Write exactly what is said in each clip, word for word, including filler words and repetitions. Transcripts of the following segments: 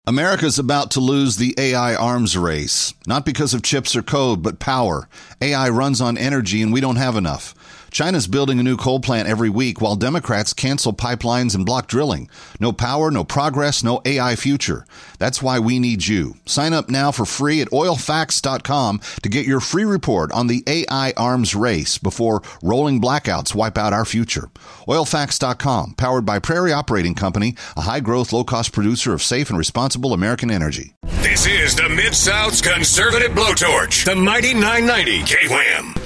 America's about to lose the A I arms race, not because of chips or code, but power. A I runs on energy, and we don't have enough. China's building a new coal plant every week while Democrats cancel pipelines and block drilling. No power, no progress, no A I future. That's why we need you. Sign up now for free at oil facts dot com to get your free report on the A I arms race before rolling blackouts wipe out our future. oil facts dot com, powered by Prairie Operating Company, a high-growth, low-cost producer of safe and responsible American energy. This is the Mid-South's conservative blowtorch, the mighty nine ninety K W A M.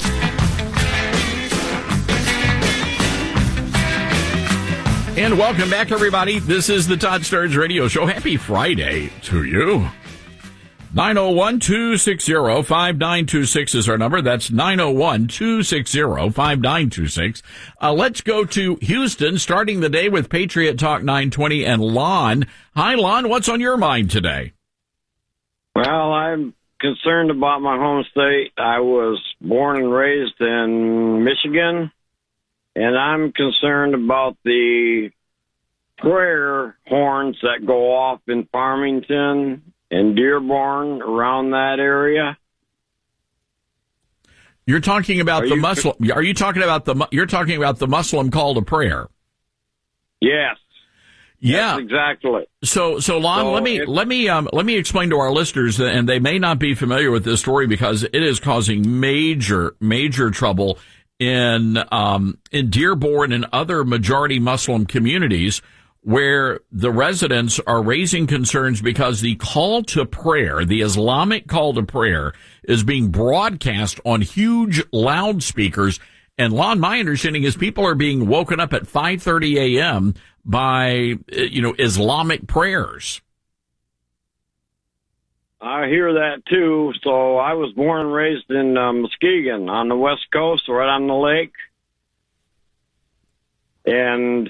And welcome back, everybody. This is the Todd Starnes Radio Show. Happy Friday to you. nine oh one, two six zero, five nine two six is our number. That's nine oh one, two six zero, five nine two six. Uh, let's go to Houston, starting the day with Patriot Talk nine twenty and Lon. Hi, Lon. What's on your mind today? Well, I'm concerned about my home state. I was born and raised in Michigan. And I'm concerned about the prayer horns that go off in Farmington and Dearborn, around that area. You're talking about are the Muslim. Are you talking about the? You're talking about the Muslim call to prayer. Yes. Yeah, that's exactly. So, so Lon, so let me it, let me um, let me explain to our listeners, and they may not be familiar with this story because it is causing major major trouble in um, in Dearborn and other majority Muslim communities, where the residents are raising concerns because the call to prayer, the Islamic call to prayer, is being broadcast on huge loudspeakers. And Lon, my understanding is people are being woken up at five thirty a.m. by, you know, Islamic prayers. I hear that too. So I was born and raised in uh, Muskegon on the West Coast, right on the lake. And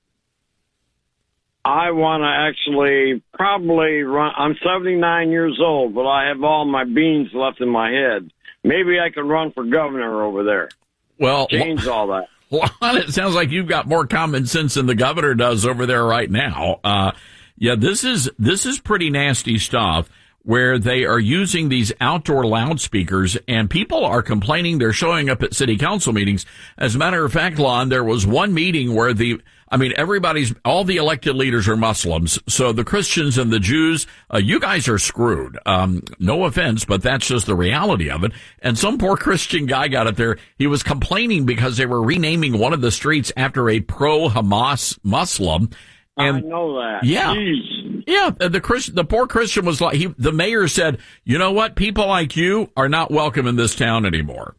I want to actually probably run. I'm seventy-nine years old, but I have all my beans left in my head. Maybe I could run for governor over there. Well, change all that. Lon, it sounds like you've got more common sense than the governor does over there right now. Uh, yeah, this is this is pretty nasty stuff, where they are using these outdoor loudspeakers, and people are complaining they're showing up at city council meetings. As a matter of fact, Lon, there was one meeting where the, I mean, everybody's, all the elected leaders are Muslims, so the Christians and the Jews, uh, you guys are screwed. Um, no offense, but that's just the reality of it. And some poor Christian guy got up there. He was complaining because they were renaming one of the streets after a pro-Hamas Muslim. And, I know that. Yeah. Jeez. Yeah. The Christ, the poor Christian was like, he, the mayor said, you know what? People like you are not welcome in this town anymore.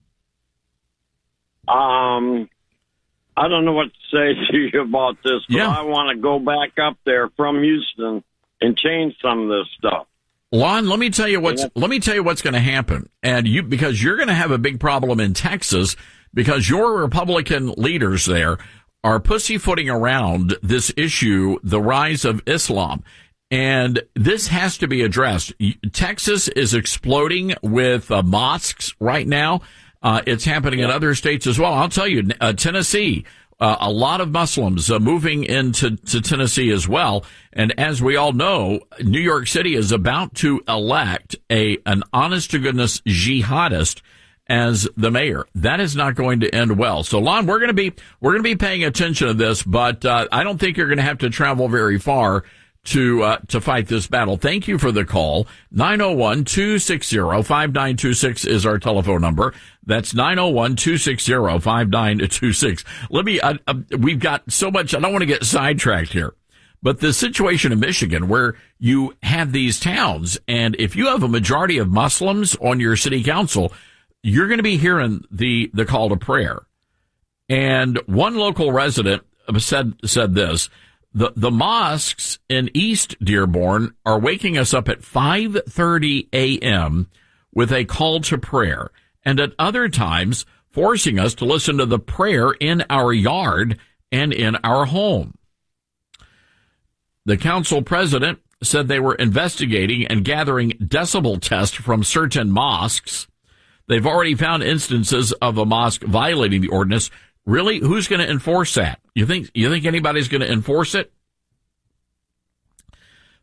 Um, I don't know what to say to you about this, but yeah. I want to go back up there from Houston and change some of this stuff. Lon, let me tell you what's, yeah. let me tell you what's going to happen. And you, because you're going to have a big problem in Texas because your Republican leaders there are pussyfooting around this issue, the rise of Islam. And this has to be addressed. Texas is exploding with uh, mosques right now. Uh, it's happening in other states as well. I'll tell you, uh, Tennessee, uh, a lot of Muslims uh, moving into to Tennessee as well. And as we all know, New York City is about to elect a an honest-to-goodness jihadist as the mayor. That is not going to end well. So, Lon, we're going to be we're going to be paying attention to this, but uh, I don't think you're going to have to travel very far to uh, to fight this battle. Thank you for the call. nine oh one, two six zero, five nine two six is our telephone number. That's nine oh one, two six zero, five nine two six. Let me. Uh, uh, we've got so much. I don't want to get sidetracked here. But the situation in Michigan where you have these towns, and if you have a majority of Muslims on your city council, you're going to be hearing the, the call to prayer. And one local resident said, said this, the, the mosques in East Dearborn are waking us up at five thirty a.m. with a call to prayer, and at other times forcing us to listen to the prayer in our yard and in our home. The council president said they were investigating and gathering decibel tests from certain mosques. They've already found instances of a mosque violating the ordinance. Really, who's going to enforce that? You think you think anybody's going to enforce it?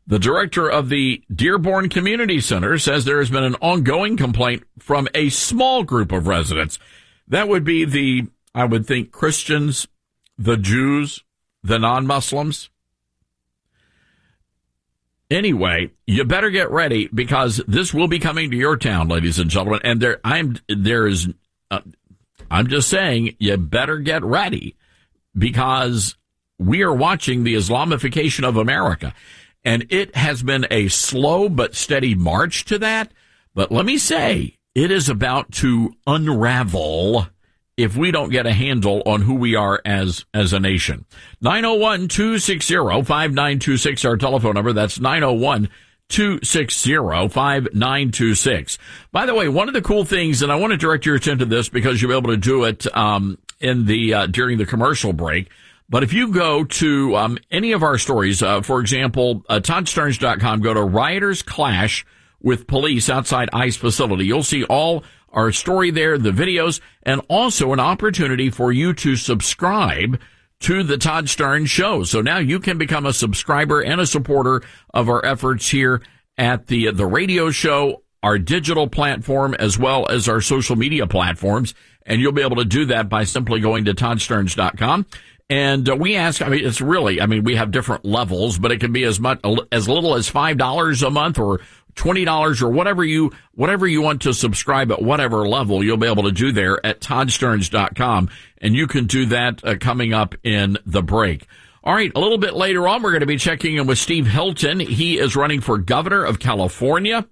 The director of the Dearborn Community Center says there has been an ongoing complaint from a small group of residents. That would be the, I would think, Christians, the Jews, the non-Muslims. Anyway, you better get ready because this will be coming to your town, ladies and gentlemen. And there, I'm, there is, uh, I'm just saying, you better get ready because we are watching the Islamification of America. And it has been a slow but steady march to that. But let me say, it is about to unravel if we don't get a handle on who we are as as a nation. nine oh one, two six zero, five nine two six, our telephone number. That's nine oh one, two six zero, five nine two six. By the way, one of the cool things, and I want to direct your attention to this because you'll be able to do it um, in the uh, during the commercial break. But if you go to um, any of our stories, uh, for example, uh, Todd Stearns dot com, go to Rioters Clash with Police Outside ICE Facility. You'll see all our story there, the videos, and also an opportunity for you to subscribe to the Todd Stearns Show. So now you can become a subscriber and a supporter of our efforts here at the the radio show, our digital platform, as well as our social media platforms. And you'll be able to do that by simply going to Todd Stearns dot com. And uh, we ask, I mean, it's really, I mean, we have different levels, but it can be as much, as little as five dollars a month or twenty dollars or whatever you, whatever you want to subscribe at whatever level, you'll be able to do there at Todd Stearns dot com. And you can do that uh, coming up in the break. All right. A little bit later on, we're going to be checking in with Steve Hilton. He is running for governor of California.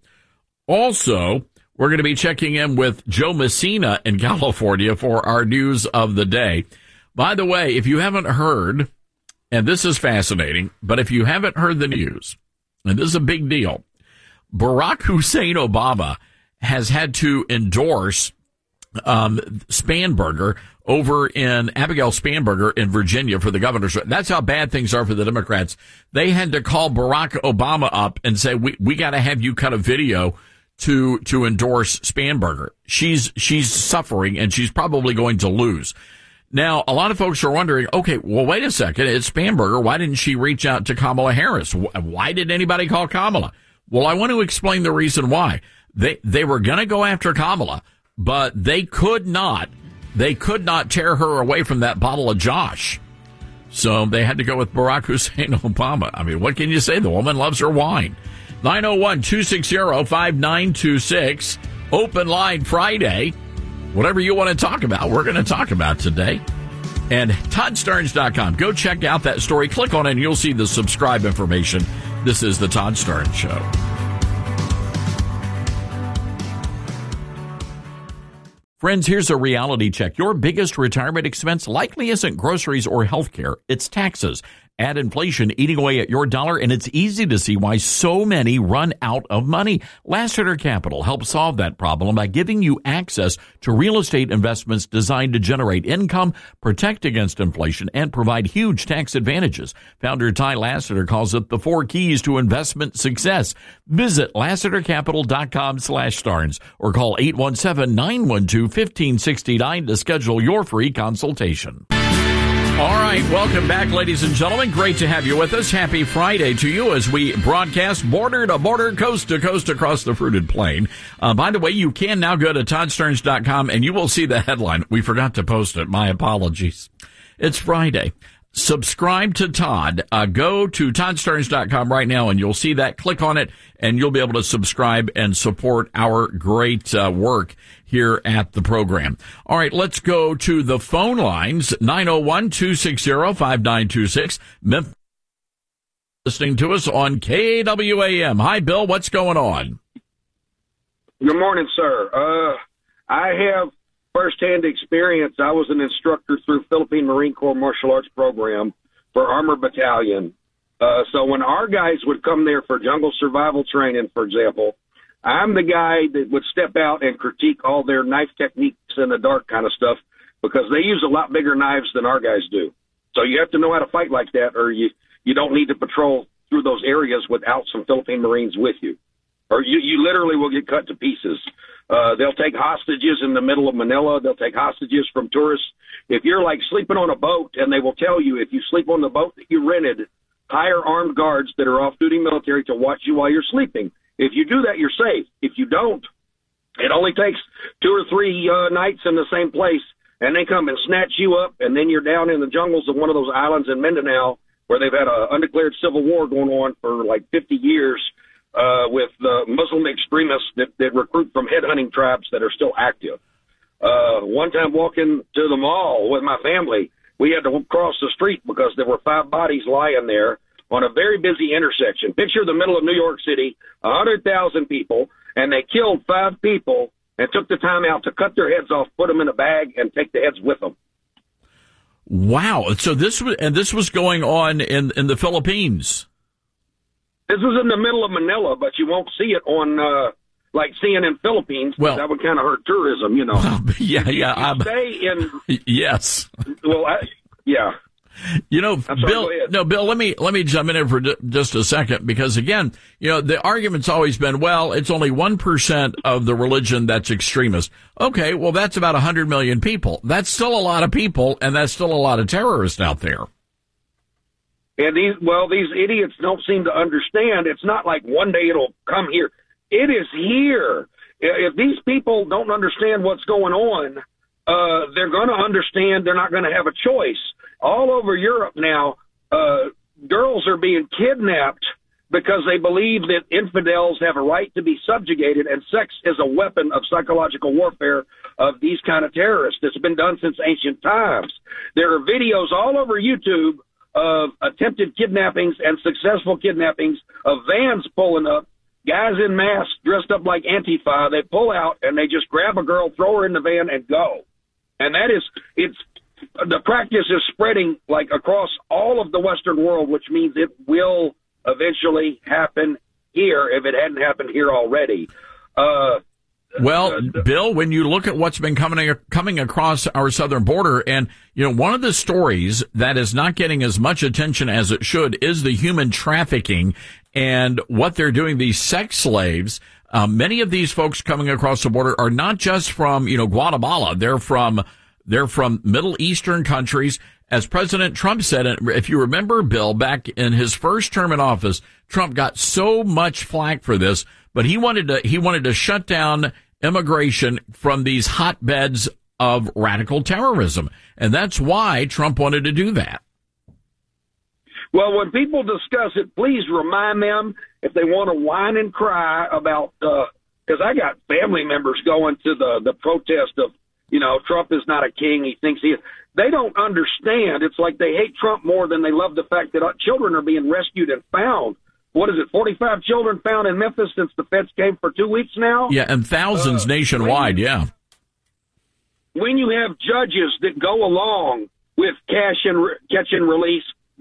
Also, we're going to be checking in with Joe Messina in California for our news of the day. By the way, if you haven't heard, and this is fascinating, but if you haven't heard the news, and this is a big deal, Barack Hussein Obama has had to endorse um Spanberger over in Abigail Spanberger in Virginia for the governor's. That's how bad things are for the Democrats. They had to call Barack Obama up and say, we we got to have you cut a video to to endorse Spanberger. She's she's suffering and she's probably going to lose. Now, a lot of folks are wondering, okay, well, wait a second. It's Spanberger. Why didn't she reach out to Kamala Harris? Why did anybody call Kamala? Well, I want to explain the reason why. They they were going to go after Kamala, but they could not. They could not tear her away from that bottle of Josh. So they had to go with Barack Hussein Obama. I mean, what can you say? The woman loves her wine. nine oh one, two six zero, five nine two six. Open line Friday. Whatever you want to talk about, we're going to talk about today. And Todd Stearns dot com. Go check out that story. Click on it and you'll see the subscribe information. This is the Todd Stearns Show. Friends, here's a reality check. Your biggest retirement expense likely isn't groceries or health care. It's taxes. Add inflation eating away at your dollar, and it's easy to see why so many run out of money. Lassiter Capital helps solve that problem by giving you access to real estate investments designed to generate income, protect against inflation, and provide huge tax advantages. Founder Ty Lassiter calls it the four keys to investment success. Visit Lassiter Capital dot com slash Stearns or call eight one seven, nine one two, one five six nine to schedule your free consultation. All right, welcome back, ladies and gentlemen. Great to have you with us. Happy Friday to you as we broadcast border to border, coast to coast across the fruited plain. Uh, by the way, you can now go to Todd Stearns dot com and you will see the headline. We forgot to post it. My apologies. It's Friday. Subscribe to Todd. Uh, go to Todd Stearns dot com right now and you'll see that. Click on it and you'll be able to subscribe and support our great uh, work here at the program. All right, let's go to the phone lines. nine oh one, two six zero, five nine two six. Memphis listening to us on K A W A M. Hi, Bill. What's going on? Good morning, sir. Uh, I have firsthand experience. I was an instructor through Philippine Marine Corps Martial Arts Program for Armor Battalion. Uh, so when our guys would come there for jungle survival training, for example, I'm the guy that would step out and critique all their knife techniques in the dark kind of stuff because they use a lot bigger knives than our guys do. So you have to know how to fight like that or you, you don't need to patrol through those areas without some Philippine Marines with you. Or you, you literally will get cut to pieces. Uh, they'll take hostages in the middle of Manila. They'll take hostages from tourists. If you're like sleeping on a boat and they will tell you if you sleep on the boat that you rented, hire armed guards that are off-duty military to watch you while you're sleeping. If you do that, you're safe. If you don't, it only takes two or three uh, nights in the same place, and they come and snatch you up, and then you're down in the jungles of one of those islands in Mindanao where they've had an undeclared civil war going on for like fifty years uh, with uh, Muslim extremists that, that recruit from headhunting tribes that are still active. Uh, one time walking to the mall with my family, we had to cross the street because there were five bodies lying there on a very busy intersection. Picture the middle of New York City, one hundred thousand people, and they killed five people and took the time out to cut their heads off, put them in a bag, and take the heads with them. Wow. So this was, and this was going on in, in the Philippines. This was in the middle of Manila, but you won't see it on, uh, like C N N Philippines. Well, that would kind of hurt tourism, you know. yeah, yeah. You, you stay in. Yes. Well, I, yeah. You know, sorry, Bill, no, Bill, let me, let me jump in here for d- just a second, because again, you know, the argument's always been, well, it's only one percent of the religion that's extremist. Okay. Well, that's about a hundred million people. That's still a lot of people, and that's still a lot of terrorists out there. And these, well, these idiots don't seem to understand. It's not like one day it'll come here. It is here. If these people don't understand what's going on, uh, they're going to understand they're not going to have a choice. All over Europe now, uh, girls are being kidnapped because they believe that infidels have a right to be subjugated, and sex is a weapon of psychological warfare of these kind of terrorists. It's been done since ancient times. There are videos all over YouTube of attempted kidnappings and successful kidnappings of vans pulling up, guys in masks dressed up like Antifa. They pull out and they just grab a girl, throw her in the van, and go. And that is, it's, the practice is spreading like across all of the Western world, which means it will eventually happen here if it hadn't happened here already. Uh, Well, uh, Bill, when you look at what's been coming coming across our southern border, and you know, one of the stories that is not getting as much attention as it should is the human trafficking and what they're doing. These sex slaves. Um, many of these folks coming across the border are not just from, you know, Guatemala. They're from they're from Middle Eastern countries. As President Trump said, if you remember, Bill, back in his first term in office, Trump got so much flack for this, but he wanted to he wanted to shut down immigration from these hotbeds of radical terrorism. And that's why Trump wanted to do that. Well, when people discuss it, please remind them if they want to whine and cry about, because uh, I got family members going to the, the protest of, you know, Trump is not a king. He thinks he is. They don't understand. It's like they hate Trump more than they love the fact that children are being rescued and found. What is it, forty-five children found in Memphis since the feds came for two weeks now? Yeah, and thousands uh, nationwide, when, yeah. When you have judges that go along with cash and re- catch and release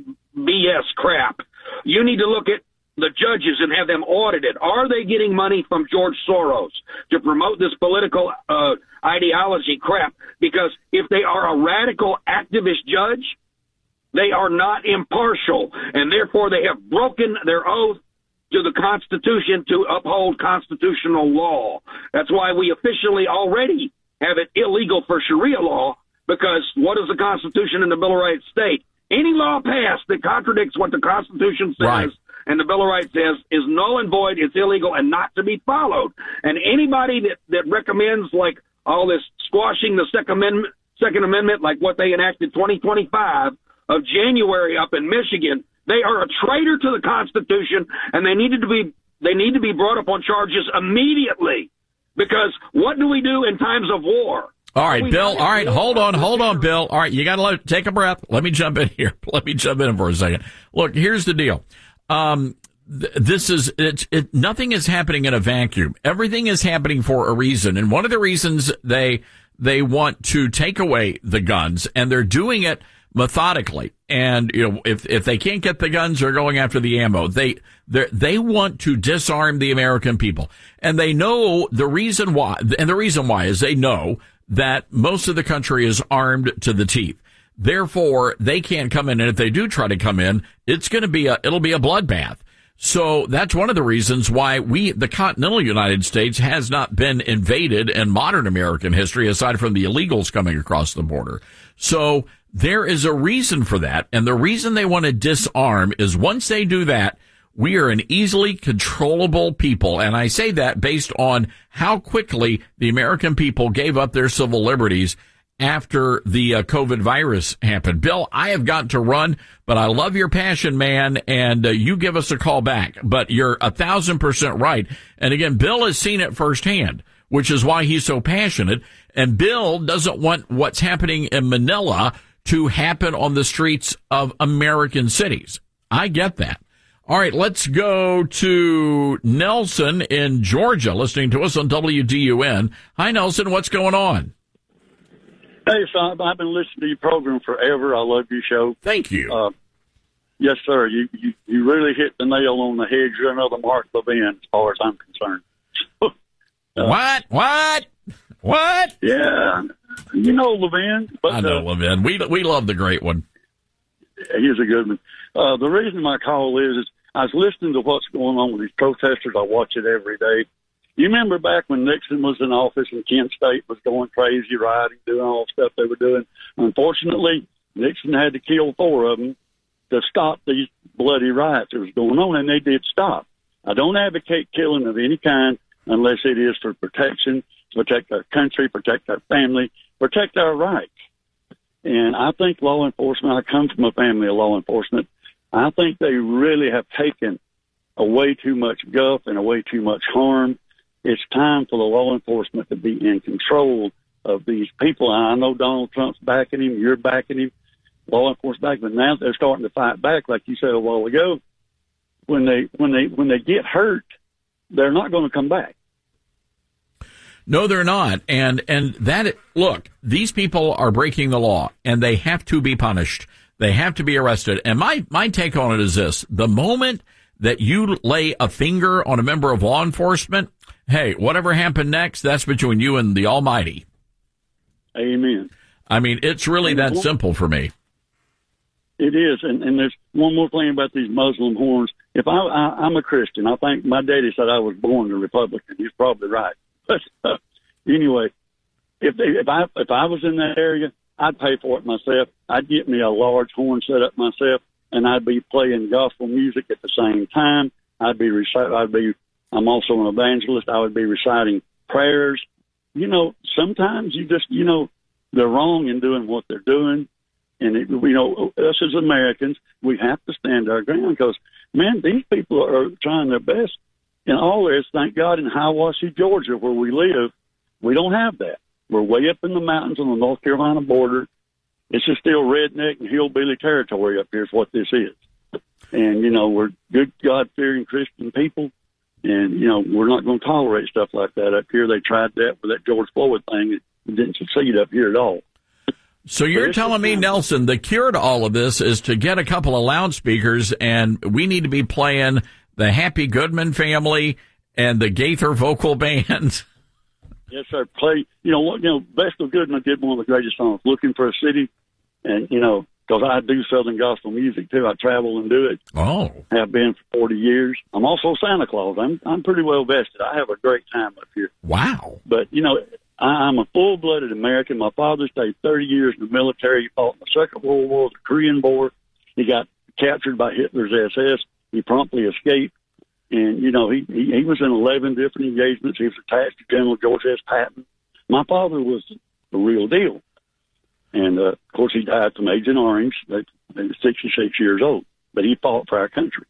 B S crap, you need to look at the judges and have them audited. Are they getting money from George Soros to promote this political uh, ideology crap? Because if they are a radical activist judge, they are not impartial, and therefore they have broken their oath to the Constitution to uphold constitutional law. That's why we officially already have it illegal for Sharia law, because what does the Constitution and the Bill of Rights state? Any law passed that contradicts what the Constitution says right. and the Bill of Rights says is null and void, it's illegal, and not to be followed. And anybody that, that recommends, like, all this squashing the Second Amendment, Second Amendment, like what they enacted twenty twenty-five, of January up in Michigan, they are a traitor to the Constitution, and they needed to be they need to be brought up on charges immediately. Because what do we do in times of war? All right, Bill. All right, hold on, hold on, Bill. All right, you got to take a breath. Let me jump in here. Let me jump in for a second. Look, here's the deal. Um, th- this is it's it. Nothing is happening in a vacuum. Everything is happening for a reason, and one of the reasons they they want to take away the guns, and they're doing it methodically. And, you know, if, if they can't get the guns, they're going after the ammo. They, they, they want to disarm the American people. And they know the reason why, and the reason why is they know that most of the country is armed to the teeth. Therefore, they can't come in. And if they do try to come in, it's going to be a, it'll be a bloodbath. So that's one of the reasons why we, the continental United States, has not been invaded in modern American history, aside from the illegals coming across the border. So There is a reason for that, and the reason they want to disarm is once they do that, we are an easily controllable people, and I say that based on how quickly the American people gave up their civil liberties after the uh, COVID virus happened. Bill, I have got to run, but I love your passion, man, and uh, you give us a call back. But you're a thousand percent right. And again, Bill has seen it firsthand, which is why he's so passionate. And Bill doesn't want what's happening in Manila to happen on the streets of American cities. I get that. All right, let's go to Nelson in Georgia, listening to us on W D U N. Hi, Nelson. What's going on? Hey, son, I've been listening to your program forever. I love your show. Thank you. Uh, yes, sir. You, you you really hit the nail on the head. You're another Mark Levin, as far as I'm concerned. uh, what? What? What? Yeah. You know Levin. But, I know uh, Levin. We we love the great one. He's a good one. Uh, the reason my call is, is I was listening to what's going on with these protesters. I watch it every day. You remember back when Nixon was in office and Kent State was going crazy, rioting, doing all the stuff they were doing? Unfortunately, Nixon had to kill four of them to stop these bloody riots that was going on, and they did stop. I don't advocate killing of any kind unless it is for protection, protect our country, protect our family, protect our rights. And I think law enforcement, I come from a family of law enforcement, I think they really have taken away too much guff and away too much harm. It's time for the law enforcement to be in control of these people. I know Donald Trump's backing him. You're backing him. Law enforcement backing him. Now they're starting to fight back, like you said a while ago. When they when they when they get hurt, they're not going to come back. No, they're not. And and that look, these people are breaking the law, and they have to be punished. They have to be arrested. And my my take on it is this: the moment that you lay a finger on a member of law enforcement, hey, whatever happened next, that's between you and the Almighty. Amen. I mean, it's really that simple for me. It is. And, and there's one more thing about these Muslim horns. If I, I, I'm a Christian, I think my daddy said I was born a Republican. He's probably right. But uh, anyway, if they, if I if I was in that area, I'd pay for it myself. I'd get me a large horn set up myself, and I'd be playing gospel music at the same time. I'd be recite. I'd be. I'm also an evangelist. I would be reciting prayers. You know, sometimes you just, you know, they're wrong in doing what they're doing. And, it, you know, us as Americans, we have to stand our ground because, man, these people are trying their best. And all this, thank God, in Hiawassee, Georgia, where we live, we don't have that. We're way up in the mountains on the North Carolina border. It's just still redneck and hillbilly territory up here is what this is. And, you know, we're good, God-fearing Christian people. And, you know, we're not going to tolerate stuff like that up here. They tried that with that George Floyd thing. It didn't succeed up here at all. So you're telling me, Nelson, the cure to all of this is to get a couple of loudspeakers, and we need to be playing the Happy Goodman Family and the Gaither Vocal Band. Yes, sir. Play, you know, what, you know, Vestal Goodman did one of the greatest songs, Looking for a City. And, you know, because I do Southern gospel music, too. I travel and do it. Oh. Have been for forty years. I'm also Santa Claus. I'm I'm pretty well vested. I have a great time up here. Wow. But, you know, I, I'm a full-blooded American. My father stayed thirty years in the military. He fought in the Second World War, the Korean War. He got captured by Hitler's S S. He promptly escaped. And, you know, he, he, he was in eleven different engagements. He was attached to General George S. Patton. My father was the real deal. And, uh, of course, he died from Agent Orange at sixty-six years old. But he fought for our country.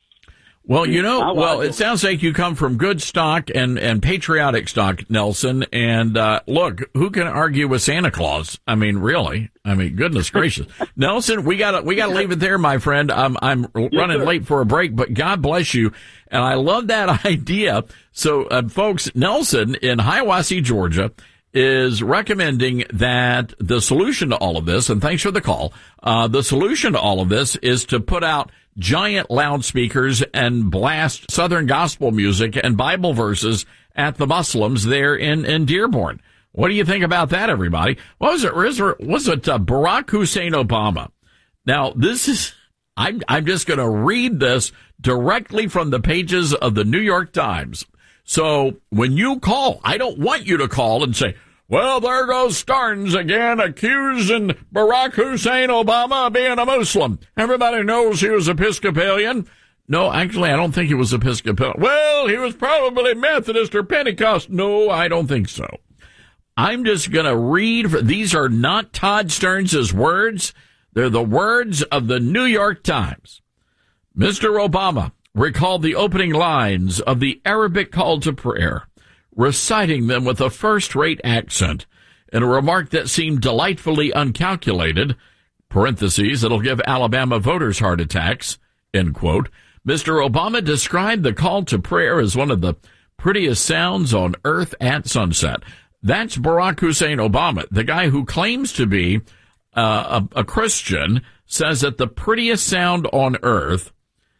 Well, you know, well, it sounds like you come from good stock and, and patriotic stock, Nelson. And, uh, look, who can argue with Santa Claus? I mean, really? I mean, goodness gracious. Nelson, we gotta, we gotta leave it there, my friend. I'm, I'm running yes, late for a break, but God bless you. And I love that idea. So, uh, folks, Nelson in Hiawassee, Georgia, is recommending that the solution to all of this, and thanks for the call, uh, the solution to all of this is to put out giant loudspeakers and blast Southern gospel music and Bible verses at the Muslims there in, in Dearborn. What do you think about that, everybody? What was it? Was it uh, Barack Hussein Obama? Now, this is, I'm, I'm just going to read this directly from the pages of the New York Times. So when you call, I don't want you to call and say, Well, there goes Starnes again, accusing Barack Hussein Obama of being a Muslim. Everybody knows he was Episcopalian. No, actually, I don't think he was Episcopalian. Well, he was probably Methodist or Pentecost. No, I don't think so. I'm just going to read. These are not Todd Stearns' words. They're the words of the New York Times. Mister Obama recalled the opening lines of the Arabic call to prayer, reciting them with a first-rate accent in a remark that seemed delightfully uncalculated, parentheses, it'll give Alabama voters heart attacks, end quote. Mister Obama described the call to prayer as one of the prettiest sounds on earth at sunset. That's Barack Hussein Obama, the guy who claims to be uh, a, a Christian, says that the prettiest sound on earth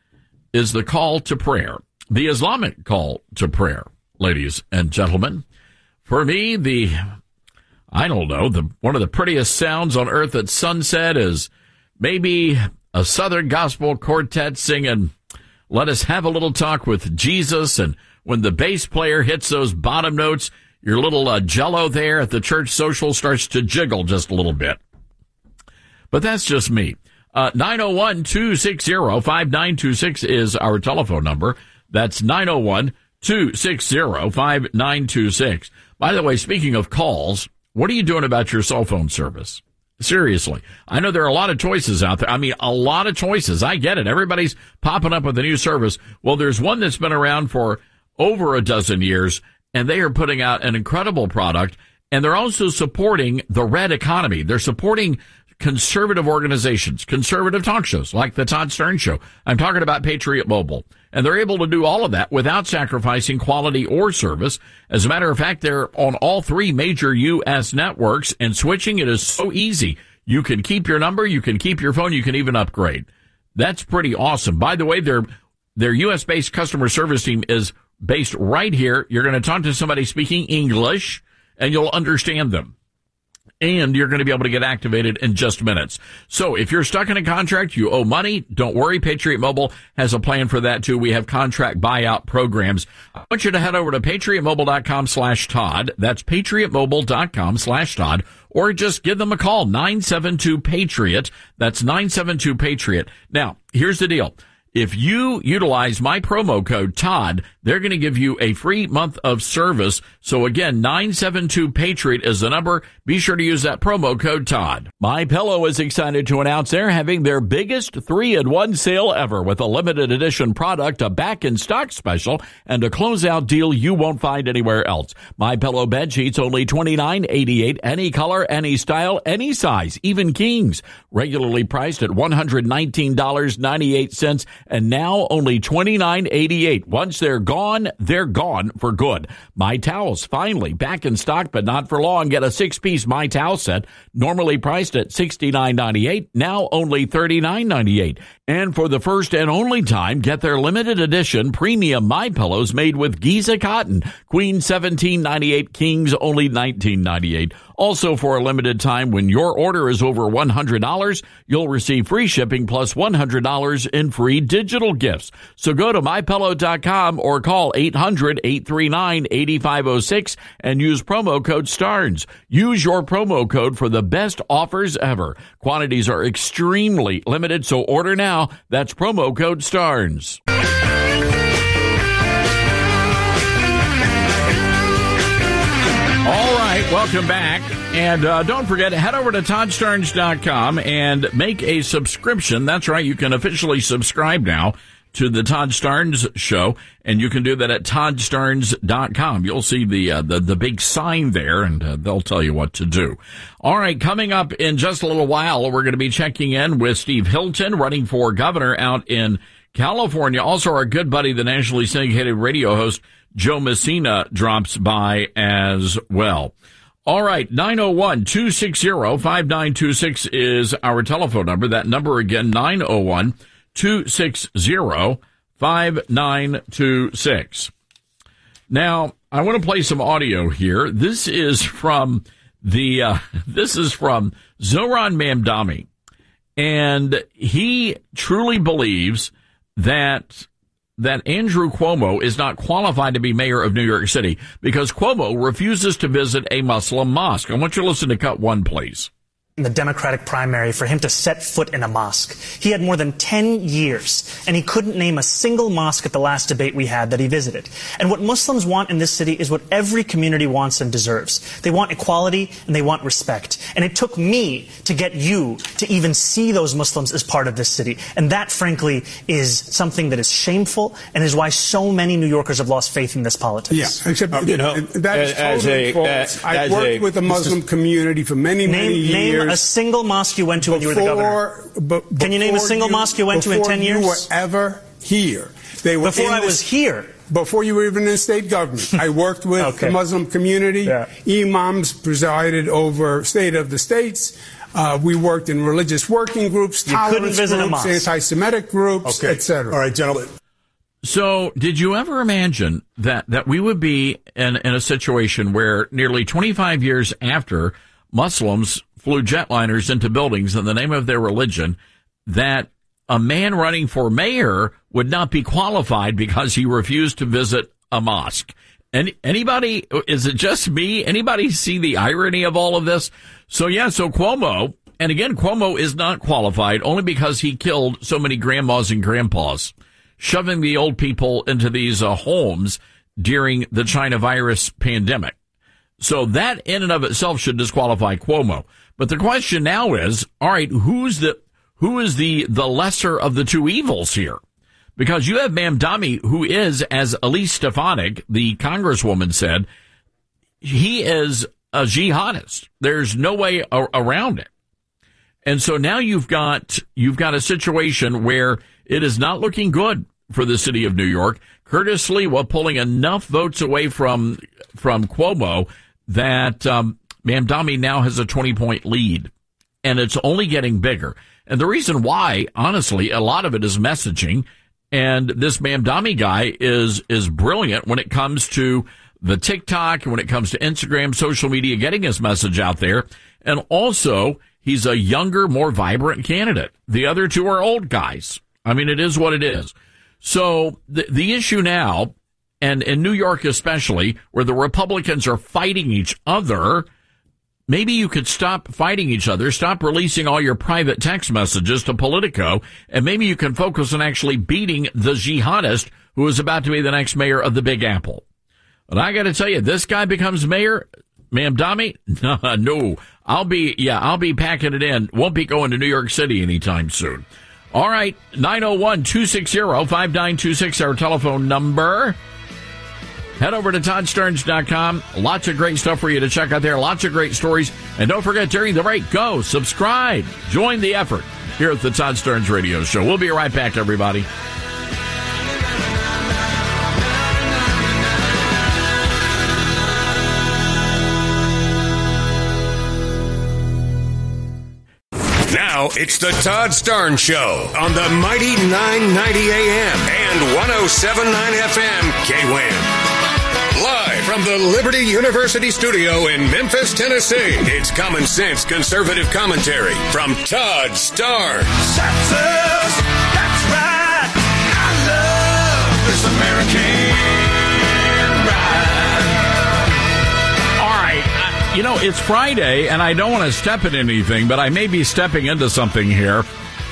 is the call to prayer, the Islamic call to prayer, ladies and gentlemen. For me, the, I don't know, the one of the prettiest sounds on earth at sunset is maybe a Southern Gospel Quartet singing, "Let Us Have a Little Talk with Jesus," and when the bass player hits those bottom notes, your little uh, jello there at the church social starts to jiggle just a little bit. But that's just me. Uh, nine oh one, two six zero, five nine two six is our telephone number. That's nine oh one, two six zero, five nine two six. By the way, speaking of calls, what are you doing about your cell phone service? Seriously. I know there are a lot of choices out there. I mean, a lot of choices. I get it. Everybody's popping up with a new service. Well, there's one that's been around for over a dozen years, and they are putting out an incredible product, and they're also supporting the red economy. They're supporting conservative organizations, conservative talk shows like the Todd Stearns Show. I'm talking about Patriot Mobile. And they're able to do all of that without sacrificing quality or service. As a matter of fact, they're on all three major U S networks, and switching it is so easy. You can keep your number, you can keep your phone, you can even upgrade. That's pretty awesome. By the way, their their U S-based customer service team is based right here. You're going to talk to somebody speaking English, and you'll understand them. And you're going to be able to get activated in just minutes. So if you're stuck in a contract, you owe money, don't worry. Patriot Mobile has a plan for that too. We have contract buyout programs. I want you to head over to patriotmobile.com slash Todd. That's patriotmobile.com slash Todd. Or just give them a call, nine seven two PATRIOT. That's nine seven two PATRIOT. Now, here's the deal. If you utilize my promo code Todd, they're going to give you a free month of service. So again, nine seven two PATRIOT is the number. Be sure to use that promo code Todd. MyPillow is excited to announce they're having their biggest three in one sale ever with a limited edition product, a back in stock special, and a closeout deal you won't find anywhere else. MyPillow bed sheets only twenty-nine eighty-eight, any color, any style, any size, even kings. Regularly priced at one hundred nineteen dollars and ninety-eight cents. And now only twenty-nine eighty-eight. Once they're gone, they're gone for good. My Towels, finally back in stock, but not for long. Get a six-piece My Towel set, normally priced at sixty-nine ninety-eight, now only thirty-nine ninety-eight. And for the first and only time, get their limited edition premium My Pillows made with Giza cotton. Queen seventeen ninety-eight, Kings only nineteen ninety-eight. Also, for a limited time, when your order is over one hundred dollars, you'll receive free shipping plus one hundred dollars in free digital gifts. So go to my pillow dot com or call eight hundred, eight three nine, eight five zero six and use promo code STARNS. Use your promo code for the best offers ever. Quantities are extremely limited, so order now. That's promo code STARNS. All right, welcome back. And uh, don't forget, head over to Todd Stearns dot com and make a subscription. That's right, you can officially subscribe now to the Todd Stearns Show, and you can do that at Todd Stearns dot com. You'll see the uh, the, the big sign there, and uh, they'll tell you what to do. All right, coming up in just a little while, we're going to be checking in with Steve Hilton, running for governor out in California. Also, our good buddy, the nationally syndicated radio host, Joe Messina, drops by as well. All right, nine oh one, two six zero, five nine two six is our telephone number. That number again, nine oh one, two six zero, five nine two six. Now, I want to play some audio here. This is from the, uh, this is from Zohran Mamdani. And he truly believes that that Andrew Cuomo is not qualified to be mayor of New York City because Cuomo refuses to visit a Muslim mosque. I want you to listen to cut one, please. In the Democratic primary, for him to set foot in a mosque. He had more than ten years, and he couldn't name a single mosque at the last debate we had that he visited. And what Muslims want in this city is what every community wants and deserves. They want equality, and they want respect. And it took me to get you to even see those Muslims as part of this city. And that, frankly, is something that is shameful and is why so many New Yorkers have lost faith in this politics. Yeah, except, um, you know, that is as totally a, false. Uh, I've worked a, with the Muslim community for many, name, many years. Name a single mosque you went to when you were the governor. But Can you name a single you, mosque you went to in ten years? Before you were ever here. They were Before I this, was here. Before you were even in state government. I worked with okay. the Muslim community. Yeah. Imams presided over State of the States. Uh, we worked in religious working groups, you tolerance visit groups, a mosque. anti-Semitic groups, okay. et cetera. All right, gentlemen. So, did you ever imagine that, that we would be in, in a situation where nearly twenty-five years after Muslims flew jetliners into buildings in the name of their religion, that a man running for mayor would not be qualified because he refused to visit a mosque? Any, anybody, is it just me? Anybody see the irony of all of this? So, yeah, so Cuomo, and again, Cuomo is not qualified only because he killed so many grandmas and grandpas, shoving the old people into these uh, homes during the China virus pandemic. So that in and of itself should disqualify Cuomo. But the question now is, all right, who's the, who is the, the lesser of the two evils here? Because you have Mamdani, who is, as Elise Stefanik, the congresswoman, said, he is a jihadist. There's no way a- around it. And so now you've got, you've got a situation where it is not looking good for the city of New York. Curtis Sliwa pulling enough votes away from, from Cuomo that, um, Mamdani now has a twenty point lead, and it's only getting bigger. And the reason why, honestly, a lot of it is messaging. And this Mamdani guy is, is brilliant when it comes to the TikTok, when it comes to Instagram, social media, getting his message out there. And also, he's a younger, more vibrant candidate. The other two are old guys. I mean, it is what it is. So the, the issue now, and in New York especially, where the Republicans are fighting each other, maybe you could stop fighting each other, stop releasing all your private text messages to Politico, and maybe you can focus on actually beating the jihadist who is about to be the next mayor of the Big Apple. And I got to tell you, this guy becomes mayor, Mamdani? No, no, I'll be, yeah, I'll be packing it in. Won't be going to New York City anytime soon. All right, nine oh one, two six zero, five nine two six, our telephone number. Head over to Todd Starnes dot com. Lots of great stuff for you to check out there. Lots of great stories. And don't forget, during the break, go subscribe. Join the effort here at the Todd Starnes Radio Show. We'll be right back, everybody. Now it's the Todd Starnes Show on the mighty nine ninety A M and one oh seven point nine F M K W A M. Live from the Liberty University studio in Memphis, Tennessee, it's Common Sense Conservative Commentary from Todd Starnes. Texas, that's right. I love this American ride. All right. Uh, you know, it's Friday, and I don't want to step in anything, but I may be stepping into something here.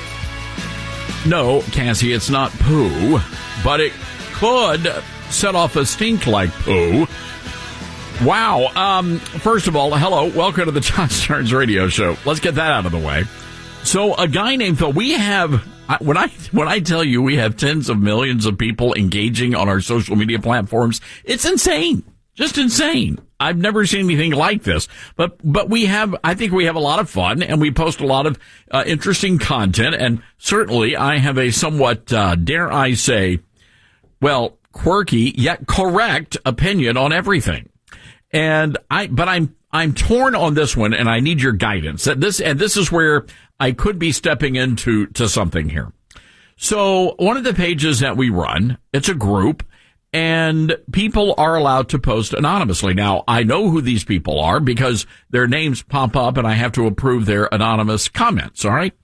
No, Cassie, it's not poo, but it could set off a stink like poo. Wow. Um, first of all, hello. Welcome to the Todd Starnes Radio Show. Let's get that out of the way. So a guy named Phil, we have, when I, when I tell you we have tens of millions of people engaging on our social media platforms, it's insane. Just insane. I've never seen anything like this, but, but we have, I think we have a lot of fun, and we post a lot of uh, interesting content, and certainly I have a somewhat, uh, dare I say, well, quirky yet correct opinion on everything. And I, but I'm, I'm torn on this one, and I need your guidance. That this, and this is where I could be stepping into, to something here. So one of the pages that we run, it's a group, and people are allowed to post anonymously. Now, I know who these people are because their names pop up and I have to approve their anonymous comments, all right?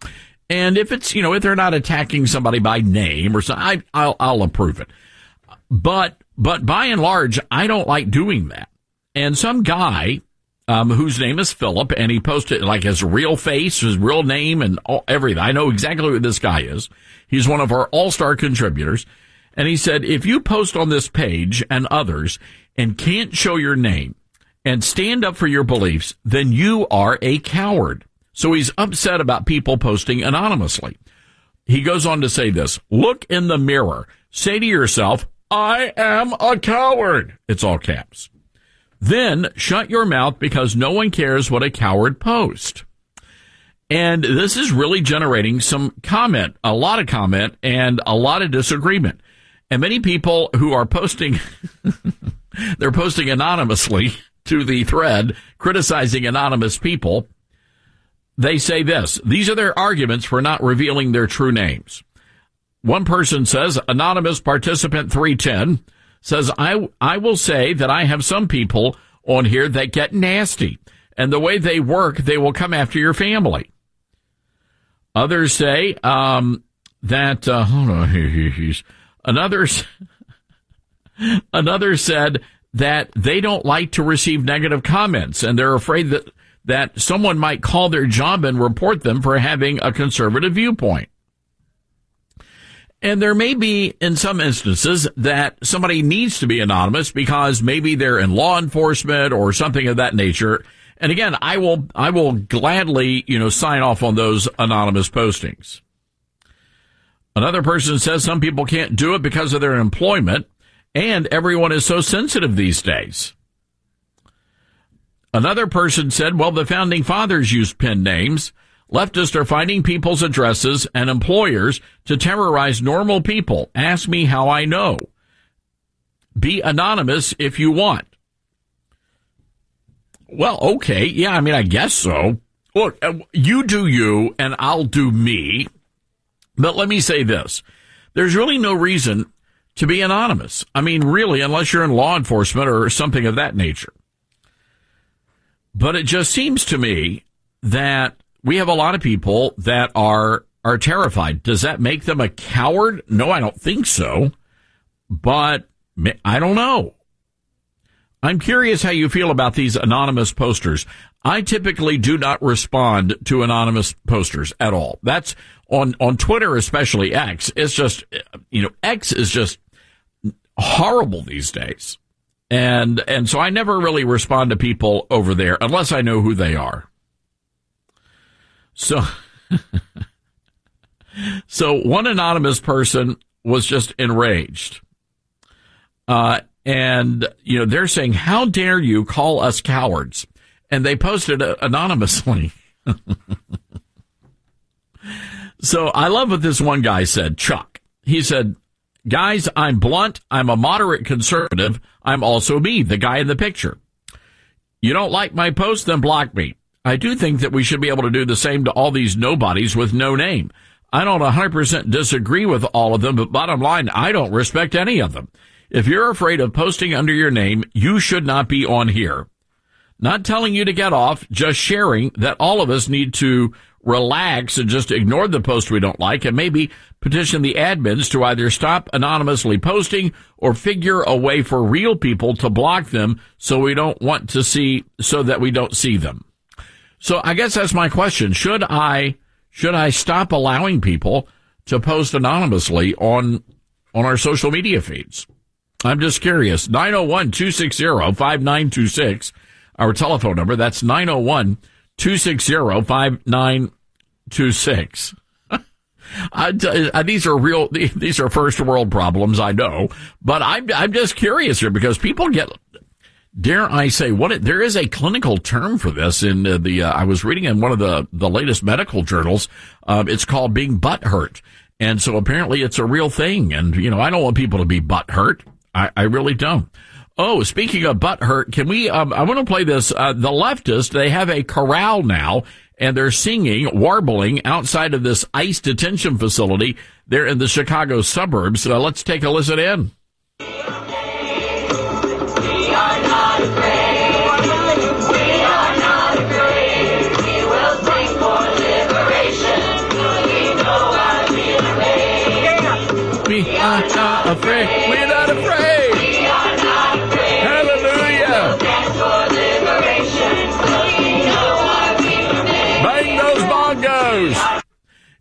And if it's, you know, if they're not attacking somebody by name or something, I, I'll, I'll approve it. But, but by and large, I don't like doing that. And some guy, um, whose name is Philip, and he posted like his real face, his real name, and all, everything. I know exactly who this guy is. He's one of our all-star contributors. And he said, if you post on this page and others and can't show your name and stand up for your beliefs, then you are a coward. So he's upset about people posting anonymously. He goes on to say this, look in the mirror, say to yourself, I am a coward. It's all caps. Then shut your mouth because no one cares what a coward posts. And this is really generating some comment, a lot of comment and a lot of disagreement. And many people who are posting, they're posting anonymously to the thread, criticizing anonymous people. They say this, these are their arguments for not revealing their true names. One person says, anonymous participant three ten says, I, I will say that I have some people on here that get nasty, and the way they work, they will come after your family. Others say, um, that, uh, hold on, he's, another, another said that they don't like to receive negative comments, and they're afraid that that someone might call their job and report them for having a conservative viewpoint. And there may be, in some instances, that somebody needs to be anonymous because maybe they're in law enforcement or something of that nature. And again, I will, I will gladly, you know, sign off on those anonymous postings. Another person says some people can't do it because of their employment, and everyone is so sensitive these days. Another person said, well, the founding fathers used pen names. Leftists are finding people's addresses and employers to terrorize normal people. Ask me how I know. Be anonymous if you want. Well, okay. Yeah, I mean, I guess so. Look, you do you and I'll do me. But let me say this. There's really no reason to be anonymous. I mean, really, unless you're in law enforcement or something of that nature. But it just seems to me that we have a lot of people that are are terrified. Does that make them a coward? No, I don't think so. But I don't know. I'm curious how you feel about these anonymous posters. I typically do not respond to anonymous posters at all. That's on, on Twitter, especially X. It's just, you know, X is just horrible these days. And, and so I never really respond to people over there unless I know who they are. So, so one anonymous person was just enraged. Uh, and, you know, they're saying, how dare you call us cowards? And they posted it anonymously. So I love what this one guy said, Chuck. He said, guys, I'm blunt. I'm a moderate conservative. I'm also me, the guy in the picture. You don't like my post, then block me. I do think that we should be able to do the same to all these nobodies with no name. I don't one hundred percent disagree with all of them, but bottom line, I don't respect any of them. If you're afraid of posting under your name, you should not be on here. Not telling you to get off, just sharing that all of us need to relax and just ignore the post we don't like and maybe petition the admins to either stop anonymously posting or figure a way for real people to block them so we don't want to see, so that we don't see them. So I guess that's my question. Should I, should I stop allowing people to post anonymously on, on our social media feeds? I'm just curious. nine oh one, two six zero, five nine two six, our telephone number. That's nine oh one, two six zero, five nine two six. I, I, these are real, these are first world problems, I know, but I'm, I'm just curious here because people get, dare I say, what it, there is a clinical term for this in uh, the, uh, I was reading in one of the, the latest medical journals. Um, it's called being butthurt. And so apparently it's a real thing. And, you know, I don't want people to be butthurt. I, I really don't. Oh, speaking of butthurt, can we, um, I want to play this. Uh, the leftists, they have a chorale now, and they're singing, warbling outside of this ICE detention facility there in the Chicago suburbs. So let's take a listen in. We are not afraid. We are not afraid. We will sing for liberation. We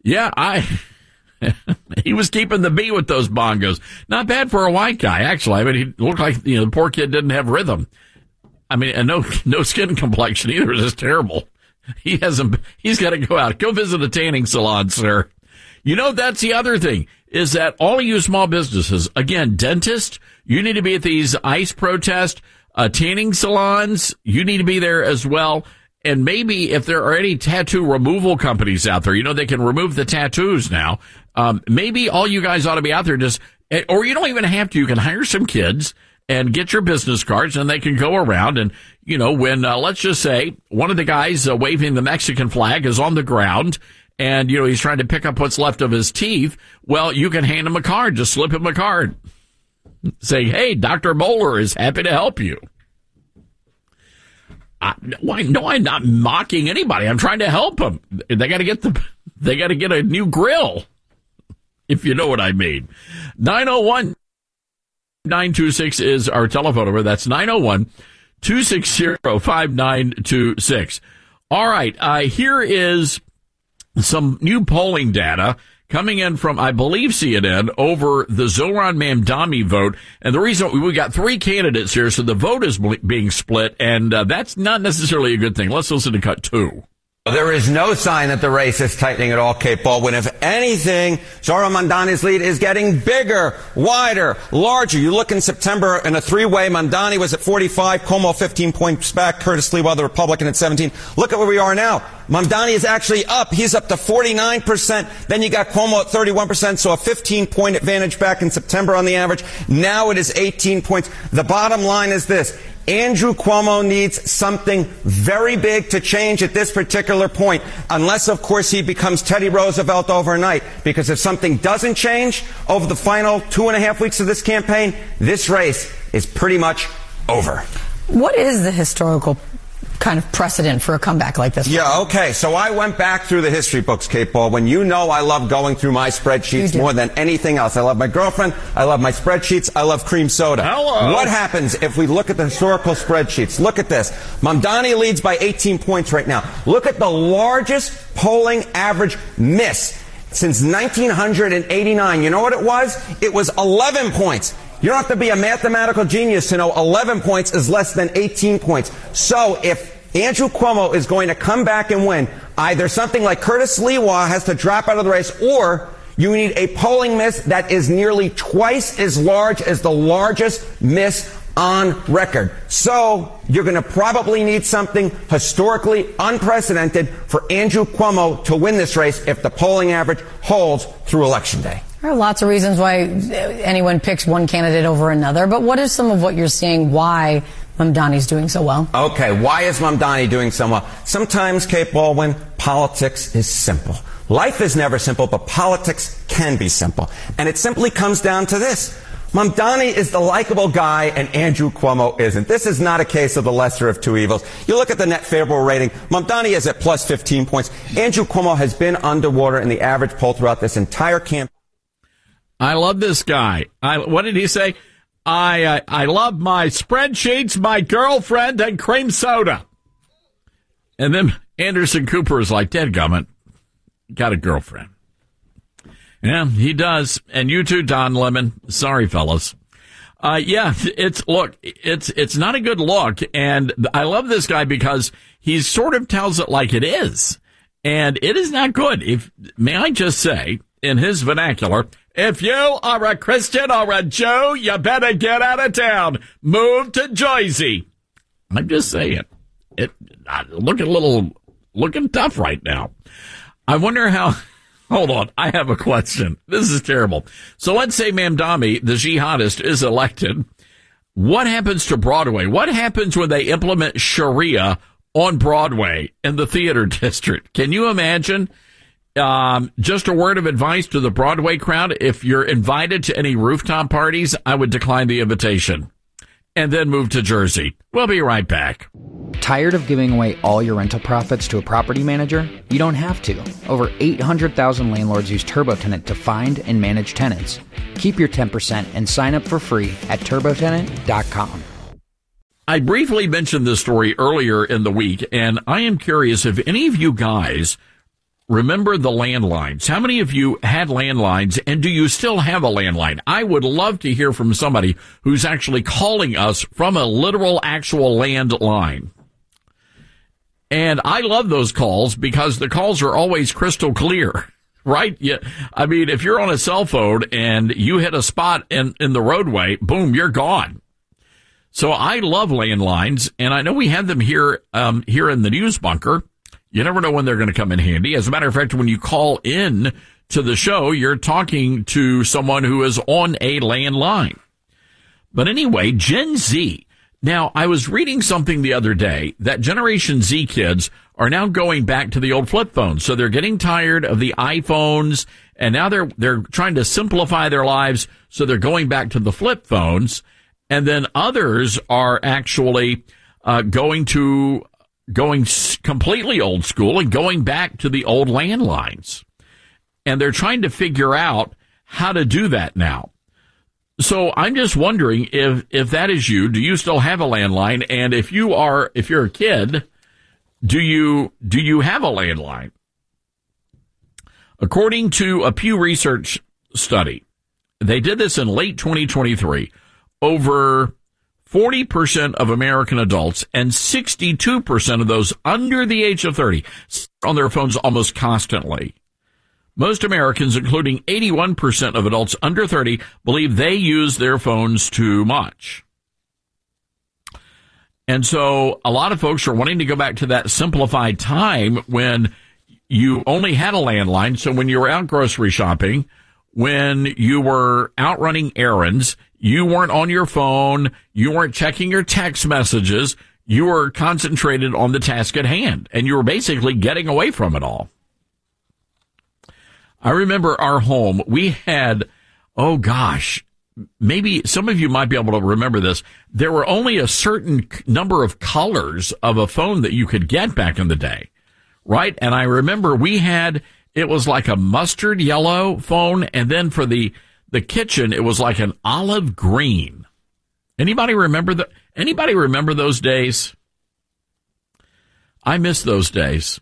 Yeah, I. He was keeping the beat with those bongos. Not bad for a white guy, actually. I mean, he looked like, you know, the poor kid didn't have rhythm. I mean, and no, no skin complexion either. It's just terrible. He hasn't, he's got to go out. Go visit a tanning salon, sir. You know, that's the other thing, is that all of you small businesses, again, dentists, you need to be at these ICE protests, uh, tanning salons, you need to be there as well. And maybe if there are any tattoo removal companies out there, you know, they can remove the tattoos now. Um, maybe all you guys ought to be out there just, or you don't even have to, you can hire some kids and get your business cards and they can go around and, you know, when, uh, let's just say one of the guys uh, waving the Mexican flag is on the ground and, you know, he's trying to pick up what's left of his teeth. Well, you can hand him a card, just slip him a card. Say, hey, Doctor Bowler is happy to help you. I, why, no, I'm not mocking anybody. I'm trying to help them. They got to get the, they got to get a new grill, if you know what I mean. nine oh one, nine two six is our telephone number. That's nine oh one, two six zero, five nine two six. All right. Uh, here is some new polling data coming in from, I believe, C N N over the Zohran Mamdani vote. And the reason we got three candidates here, so the vote is being split, and uh, that's not necessarily a good thing. Let's listen to cut two. There is no sign that the race is tightening at all, Kate Baldwin. If anything, Zohran Mamdani's lead is getting bigger, wider, larger. You look in September in a three-way, Mamdani was at forty-five, Cuomo fifteen points back, Curtis Sliwa, the Republican, at seventeen. Look at where we are now. Mamdani is actually up. He's up to forty-nine percent. Then you got Cuomo at thirty-one percent, so a fifteen-point advantage back in September on the average. Now it is eighteen points. The bottom line is this. Andrew Cuomo needs something very big to change at this particular point, unless, of course, he becomes Teddy Roosevelt overnight. Because if something doesn't change over the final two and a half weeks of this campaign, this race is pretty much over. What is the historical kind of precedent for a comeback like this? Yeah, okay. So I went back through the history books, Kate Baldwin. You know I love going through my spreadsheets more than anything else. I love my girlfriend. I love my spreadsheets. I love cream soda. Hello. What happens if we look at the historical spreadsheets? Look at this. Mamdani leads by eighteen points right now. Look at the largest polling average miss since nineteen eighty-nine. You know what it was? It was eleven points. You don't have to be a mathematical genius to know eleven points is less than eighteen points. So if Andrew Cuomo is going to come back and win, either something like Curtis Sliwa has to drop out of the race, or you need a polling miss that is nearly twice as large as the largest miss on record. So you're going to probably need something historically unprecedented for Andrew Cuomo to win this race if the polling average holds through Election Day. There are lots of reasons why anyone picks one candidate over another, but what is some of what you're seeing why Mamdani's doing so well? Okay, why is Mamdani doing so well? Sometimes, Kate Baldwin, politics is simple. Life is never simple, but politics can be simple. And it simply comes down to this. Mamdani is the likable guy and Andrew Cuomo isn't. This is not a case of the lesser of two evils. You look at the net favorable rating. Mamdani is at plus fifteen points. Andrew Cuomo has been underwater in the average poll throughout this entire campaign. I love this guy. I, what did he say? I, uh, I love my spreadsheets, my girlfriend, and cream soda. And then Anderson Cooper is like, dadgummit, got a girlfriend. Yeah, he does. And you too, Don Lemon. Sorry, fellas. Uh, yeah, it's, look, it's, it's not a good look. And I love this guy because he sort of tells it like it is. And it is not good. If, may I just say, in his vernacular, if you are a Christian or a Jew, you better get out of town. Move to Jersey. I'm just saying. It, looking a little, looking tough right now. I wonder how, hold on, I have a question. This is terrible. So let's say Mamdani, the jihadist, is elected. What happens to Broadway? What happens when they implement Sharia on Broadway in the theater district? Can you imagine? Um, just a word of advice to the Broadway crowd. If you're invited to any rooftop parties, I would decline the invitation and then move to Jersey. We'll be right back. Tired of giving away all your rental profits to a property manager? You don't have to. Over eight hundred thousand landlords use TurboTenant to find and manage tenants. Keep your ten percent and sign up for free at turbo tenant dot com. I briefly mentioned this story earlier in the week, and I am curious if any of you guys remember the landlines. How many of you had landlines, and do you still have a landline? I would love to hear from somebody who's actually calling us from a literal, actual landline. And I love those calls because the calls are always crystal clear, right? Yeah. I mean, if you're on a cell phone and you hit a spot in, in the roadway, boom, you're gone. So I love landlines, and I know we have them here, um, here in the news bunker. You never know when they're going to come in handy. As a matter of fact, when you call in to the show, you're talking to someone who is on a landline. But anyway, Gen Z. Now, I was reading something the other day that Generation Z kids are now going back to the old flip phones. So they're getting tired of the iPhones, and now they're they're trying to simplify their lives, so they're going back to the flip phones. And then others are actually uh, going to going completely old school and going back to the old landlines. And they're trying to figure out how to do that now. So I'm just wondering if, if that is you, do you still have a landline? And if you are, if you're a kid, do you, do you have a landline? According to a Pew Research study, they did this in late twenty twenty-three, over forty percent of American adults and sixty-two percent of those under the age of thirty on their phones almost constantly. Most Americans, including eighty-one percent of adults under thirty, believe they use their phones too much. And so a lot of folks are wanting to go back to that simplified time when you only had a landline. So when you were out grocery shopping, when you were out running errands, you weren't on your phone, you weren't checking your text messages, you were concentrated on the task at hand, and you were basically getting away from it all. I remember our home, we had, oh gosh, maybe some of you might be able to remember this. There were only a certain number of colors of a phone that you could get back in the day, right? And I remember we had, it was like a mustard yellow phone, and then for the, the kitchen, it was like an olive green. Anybody remember the, anybody remember those days? I miss those days.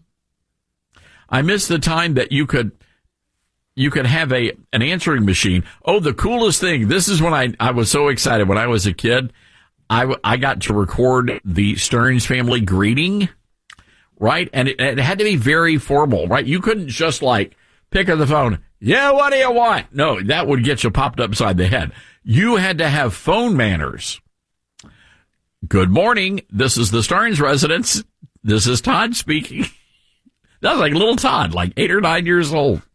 I miss the time that you could, You could have a an answering machine. Oh, the coolest thing. This is when I, I was so excited. When I was a kid, I, I got to record the Stearns family greeting, right? And it, it had to be very formal, right? You couldn't just like pick up the phone. Yeah, what do you want? No, that would get you popped upside the head. You had to have phone manners. Good morning. This is the Stearns residence. This is Todd speaking. That was like little Todd, like eight or nine years old.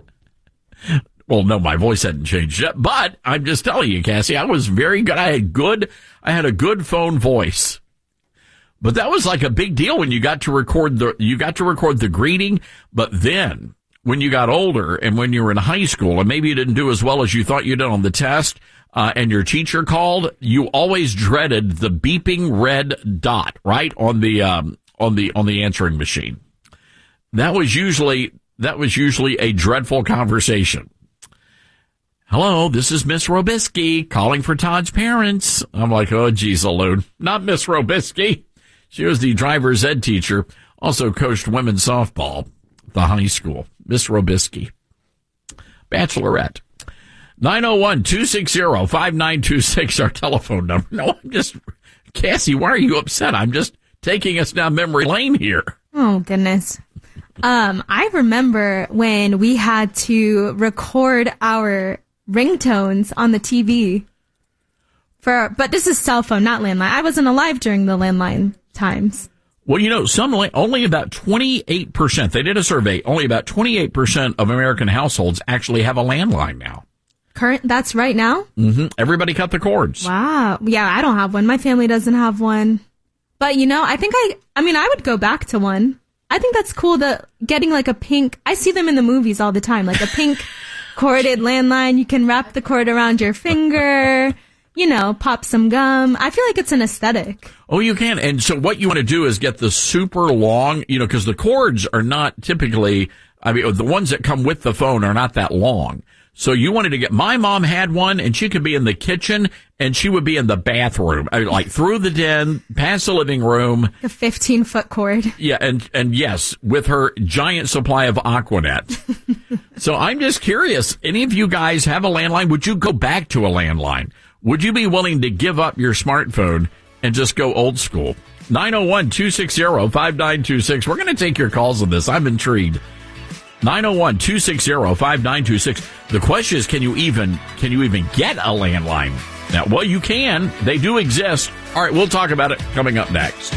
Well, no, my voice hadn't changed yet, but I'm just telling you, Cassie, I was very good. I had good, I had a good phone voice. But that was like a big deal when you got to record the, you got to record the greeting. But then when you got older and when you were in high school and maybe you didn't do as well as you thought you did on the test, uh, and your teacher called, you always dreaded the beeping red dot, right? On the, um, on the, on the answering machine. That was usually, That was usually a dreadful conversation. Hello, this is Miss Robisky calling for Todd's parents. I'm like, oh, geez, Alune. Not Miss Robisky. She was the driver's ed teacher, also coached women's softball at the high school. Miss Robisky. Bachelorette. nine oh one, two six zero, five nine two six, our telephone number. No, I'm just, Cassie, why are you upset? I'm just taking us down memory lane here. Oh, goodness. Um, I remember when we had to record our ringtones on the T V for, but this is cell phone, not landline. I wasn't alive during the landline times. Well, you know, some, only about twenty-eight percent, they did a survey, only about twenty-eight percent of American households actually have a landline now. Current, that's right now? Mm-hmm. Everybody cut the cords. Wow. Yeah, I don't have one. My family doesn't have one. But, you know, I think I, I mean, I would go back to one. I think that's cool, the getting like a pink, I see them in the movies all the time, like a pink corded landline. You can wrap the cord around your finger, you know, pop some gum. I feel like it's an aesthetic. Oh, you can. And so what you want to do is get the super long, you know, because the cords are not typically, I mean, the ones that come with the phone are not that long. So you wanted to get, my mom had one and she could be in the kitchen and she would be in the bathroom, I mean, like through the den, past the living room. A fifteen foot cord. Yeah. And, and yes, with her giant supply of Aquanet. So I'm just curious, any of you guys have a landline? Would you go back to a landline? Would you be willing to give up your smartphone and just go old school? nine oh one, two six zero, five nine two six. We're going to take your calls on this. I'm intrigued. nine oh one, two six zero, five nine two six. The question is, can you even, can you even get a landline? Now, well, you can. They do exist. All right, we'll talk about it coming up next.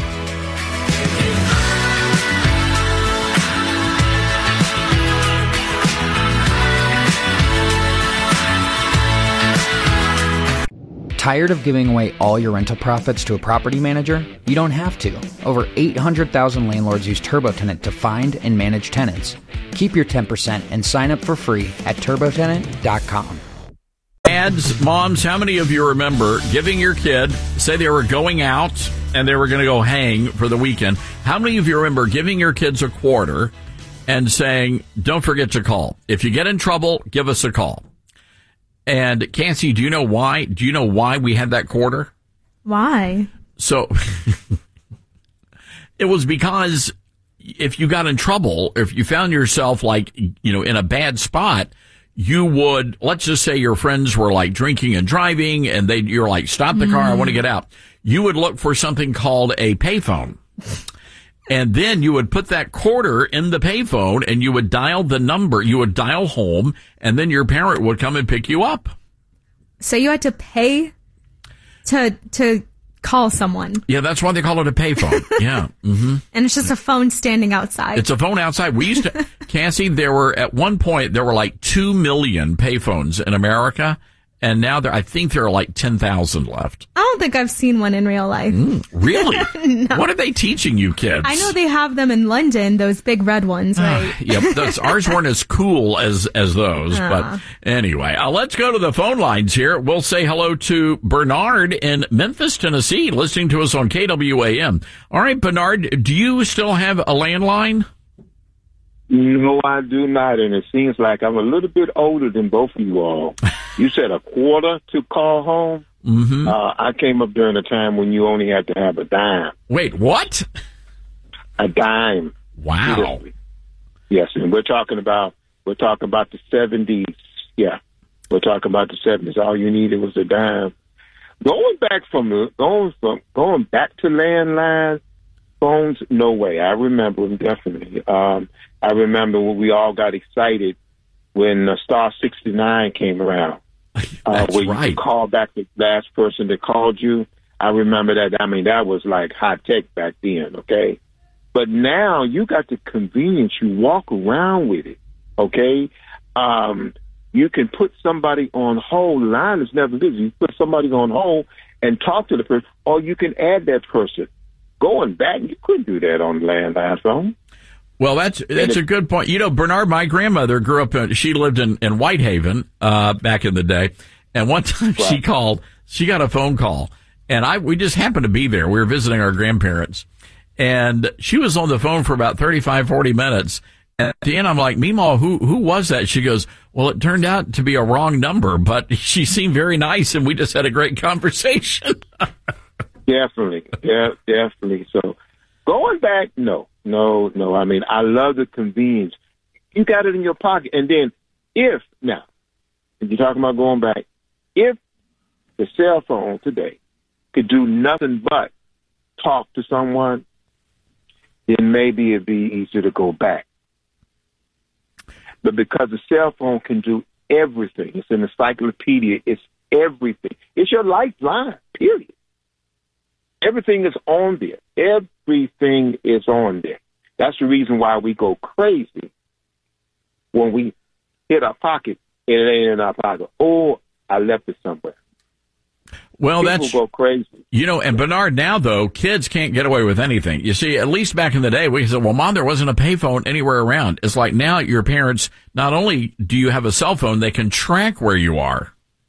Tired of giving away all your rental profits to a property manager? You don't have to. Over eight hundred thousand landlords use TurboTenant to find and manage tenants. Keep your ten percent and sign up for free at turbo tenant dot com. Dads, moms, how many of you remember giving your kid, say they were going out and they were going to go hang for the weekend, how many of you remember giving your kids a quarter and saying, don't forget to call. If you get in trouble, give us a call. And Cassie, do you know why? Do you know why we had that quarter? Why? So it was because if you got in trouble, if you found yourself like, you know, in a bad spot, you would, let's just say your friends were like drinking and driving and they, you're like, stop the car. Mm. I want to get out. You would look for something called a payphone. And then you would put that quarter in the payphone and you would dial the number. You would dial home and then your parent would come and pick you up. So you had to pay to to call someone. Yeah, that's why they call it a payphone. Yeah. Mm-hmm. And it's just a phone standing outside. It's a phone outside. We used to, Cassie, there were, at one point, there were like two million payphones in America. And now there, I think there are like ten thousand left. I don't think I've seen one in real life. Mm, really? No. What are they teaching you kids? I know they have them in London, those big red ones, right? Yep, those, ours weren't as cool as, as those. Uh. But anyway, uh, let's go to the phone lines here. We'll say hello to Bernard in Memphis, Tennessee, listening to us on K W A M. All right, Bernard, do you still have a landline? No, I do not, and it seems like I'm a little bit older than both of you all. You said a quarter to call home? Mm-hmm. Uh, I came up during a time when you only had to have a dime. Wait, what? A dime. Wow. Yes, and we're talking about we're talking about the seventies. Yeah, we're talking about the seventies. All you needed was a dime. Going back from the going from going back to landline phones, no way. I remember them definitely. Um, I remember when we all got excited when uh, Star sixty-nine came around. Uh, where right. you could call back the last person that called you. I remember that. I mean, that was like high tech back then, okay? But now you got the convenience. You walk around with it, okay? Um, you can put somebody on hold. The line is never busy. You put somebody on hold and talk to the person, or you can add that person. Going back, you couldn't do that on the landline phone. Well, that's that's a good point. You know, Bernard, my grandmother grew up, in, she lived in, in Whitehaven uh, back in the day. And one time right. she called, she got a phone call. And I we just happened to be there. We were visiting our grandparents. And she was on the phone for about thirty-five, forty minutes. And at the end, I'm like, Meemaw, who who was that? She goes, well, it turned out to be a wrong number, but she seemed very nice, and we just had a great conversation. Definitely. Yeah, definitely. So going back, no. No, no. I mean, I love the convenience. You got it in your pocket. And then if, now, if you're talking about going back, if the cell phone today could do nothing but talk to someone, then maybe it'd be easier to go back. But because the cell phone can do everything, it's an encyclopedia, it's everything. It's your lifeline, period. Everything is on there. Everything is on there. That's the reason why we go crazy when we hit our pocket and it ain't in our pocket. Oh, I left it somewhere. Well, People that's go crazy. You know, and Bernard, now though, kids can't get away with anything. You see, at least back in the day, we said, "Well, Mom, there wasn't a payphone anywhere around." It's like now your parents, not only do you have a cell phone, they can track where you are.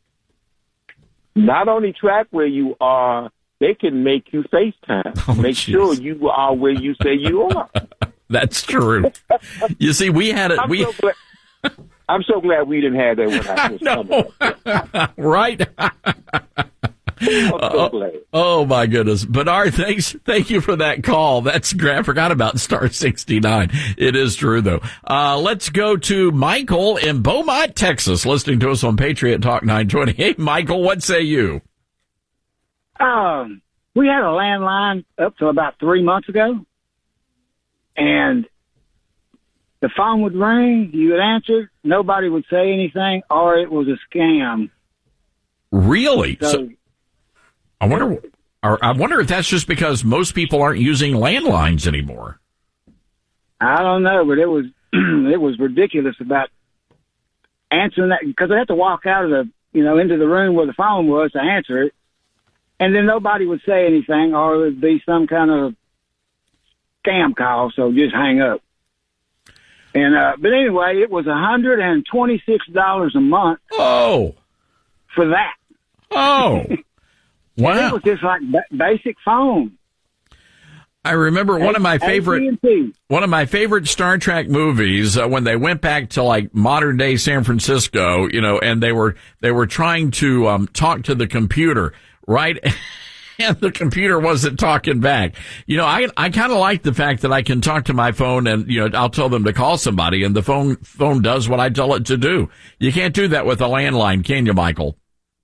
Not only track where you are, they can make you FaceTime. Oh, make geez. sure you are where you say you are. That's true. You see, we had it. I'm We so glad, I'm so glad we didn't have that when I was no. Right? I'm so oh, glad. Oh my goodness. Bernard, thanks. Thank you for that call. That's great. I forgot about star sixty-nine. It is true though. Uh, let's go to Michael in Beaumont, Texas, listening to us on Patriot Talk nine twenty. Hey, Michael, what say you? Um, we had a landline up to about three months ago, and the phone would ring, you would answer, nobody would say anything, or it was a scam. Really? So, so, I wonder. Or I wonder if that's just because most people aren't using landlines anymore. I don't know, but it was it was ridiculous about answering that, because I had to walk out of the you know into the room where the phone was to answer it, and then nobody would say anything, or it would be some kind of scam call, so just hang up. And uh, but anyway, it was one hundred and twenty-six dollars a month. Oh, for that. Oh, wow! It was just like ba- basic phone. I remember one of my favorite one of my favorite Star Trek movies uh, when they went back to like modern day San Francisco, you know, and they were they were trying to um, talk to the computer, right? And the computer wasn't talking back. You know, I I kind of like the fact that I can talk to my phone and, you know, I'll tell them to call somebody and the phone phone does what I tell it to do. You can't do that with a landline, can you, Michael?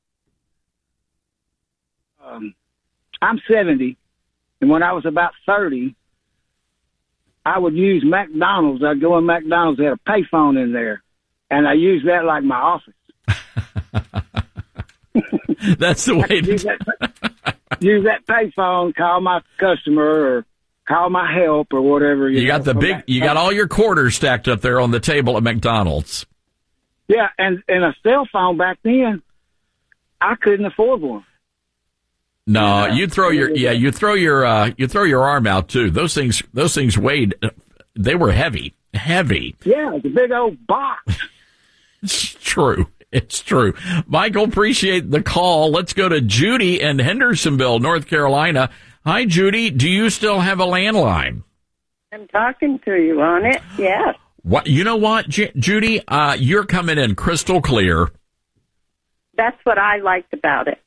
Um, I'm seventy, and when I was about thirty, I would use McDonald's. I'd go in McDonald's, they had a payphone in there, and I used that like my office. That's the way to use that, use that payphone, call my customer or call my help or whatever. You, you know, got the big, you got all your quarters stacked up there on the table at McDonald's. Yeah, and, and a cell phone back then, I couldn't afford one. No, yeah. you throw your, yeah, you throw your, uh, you throw your arm out too. Those things, those things weighed, they were heavy, heavy. Yeah, it's a big old box. It's true. It's true. Michael, appreciate the call. Let's go to Judy in Hendersonville, North Carolina. Hi, Judy. Do you still have a landline? I'm talking to you on it. Yes. What? You know what, J- Judy? Uh, you're coming in crystal clear. That's what I liked about it.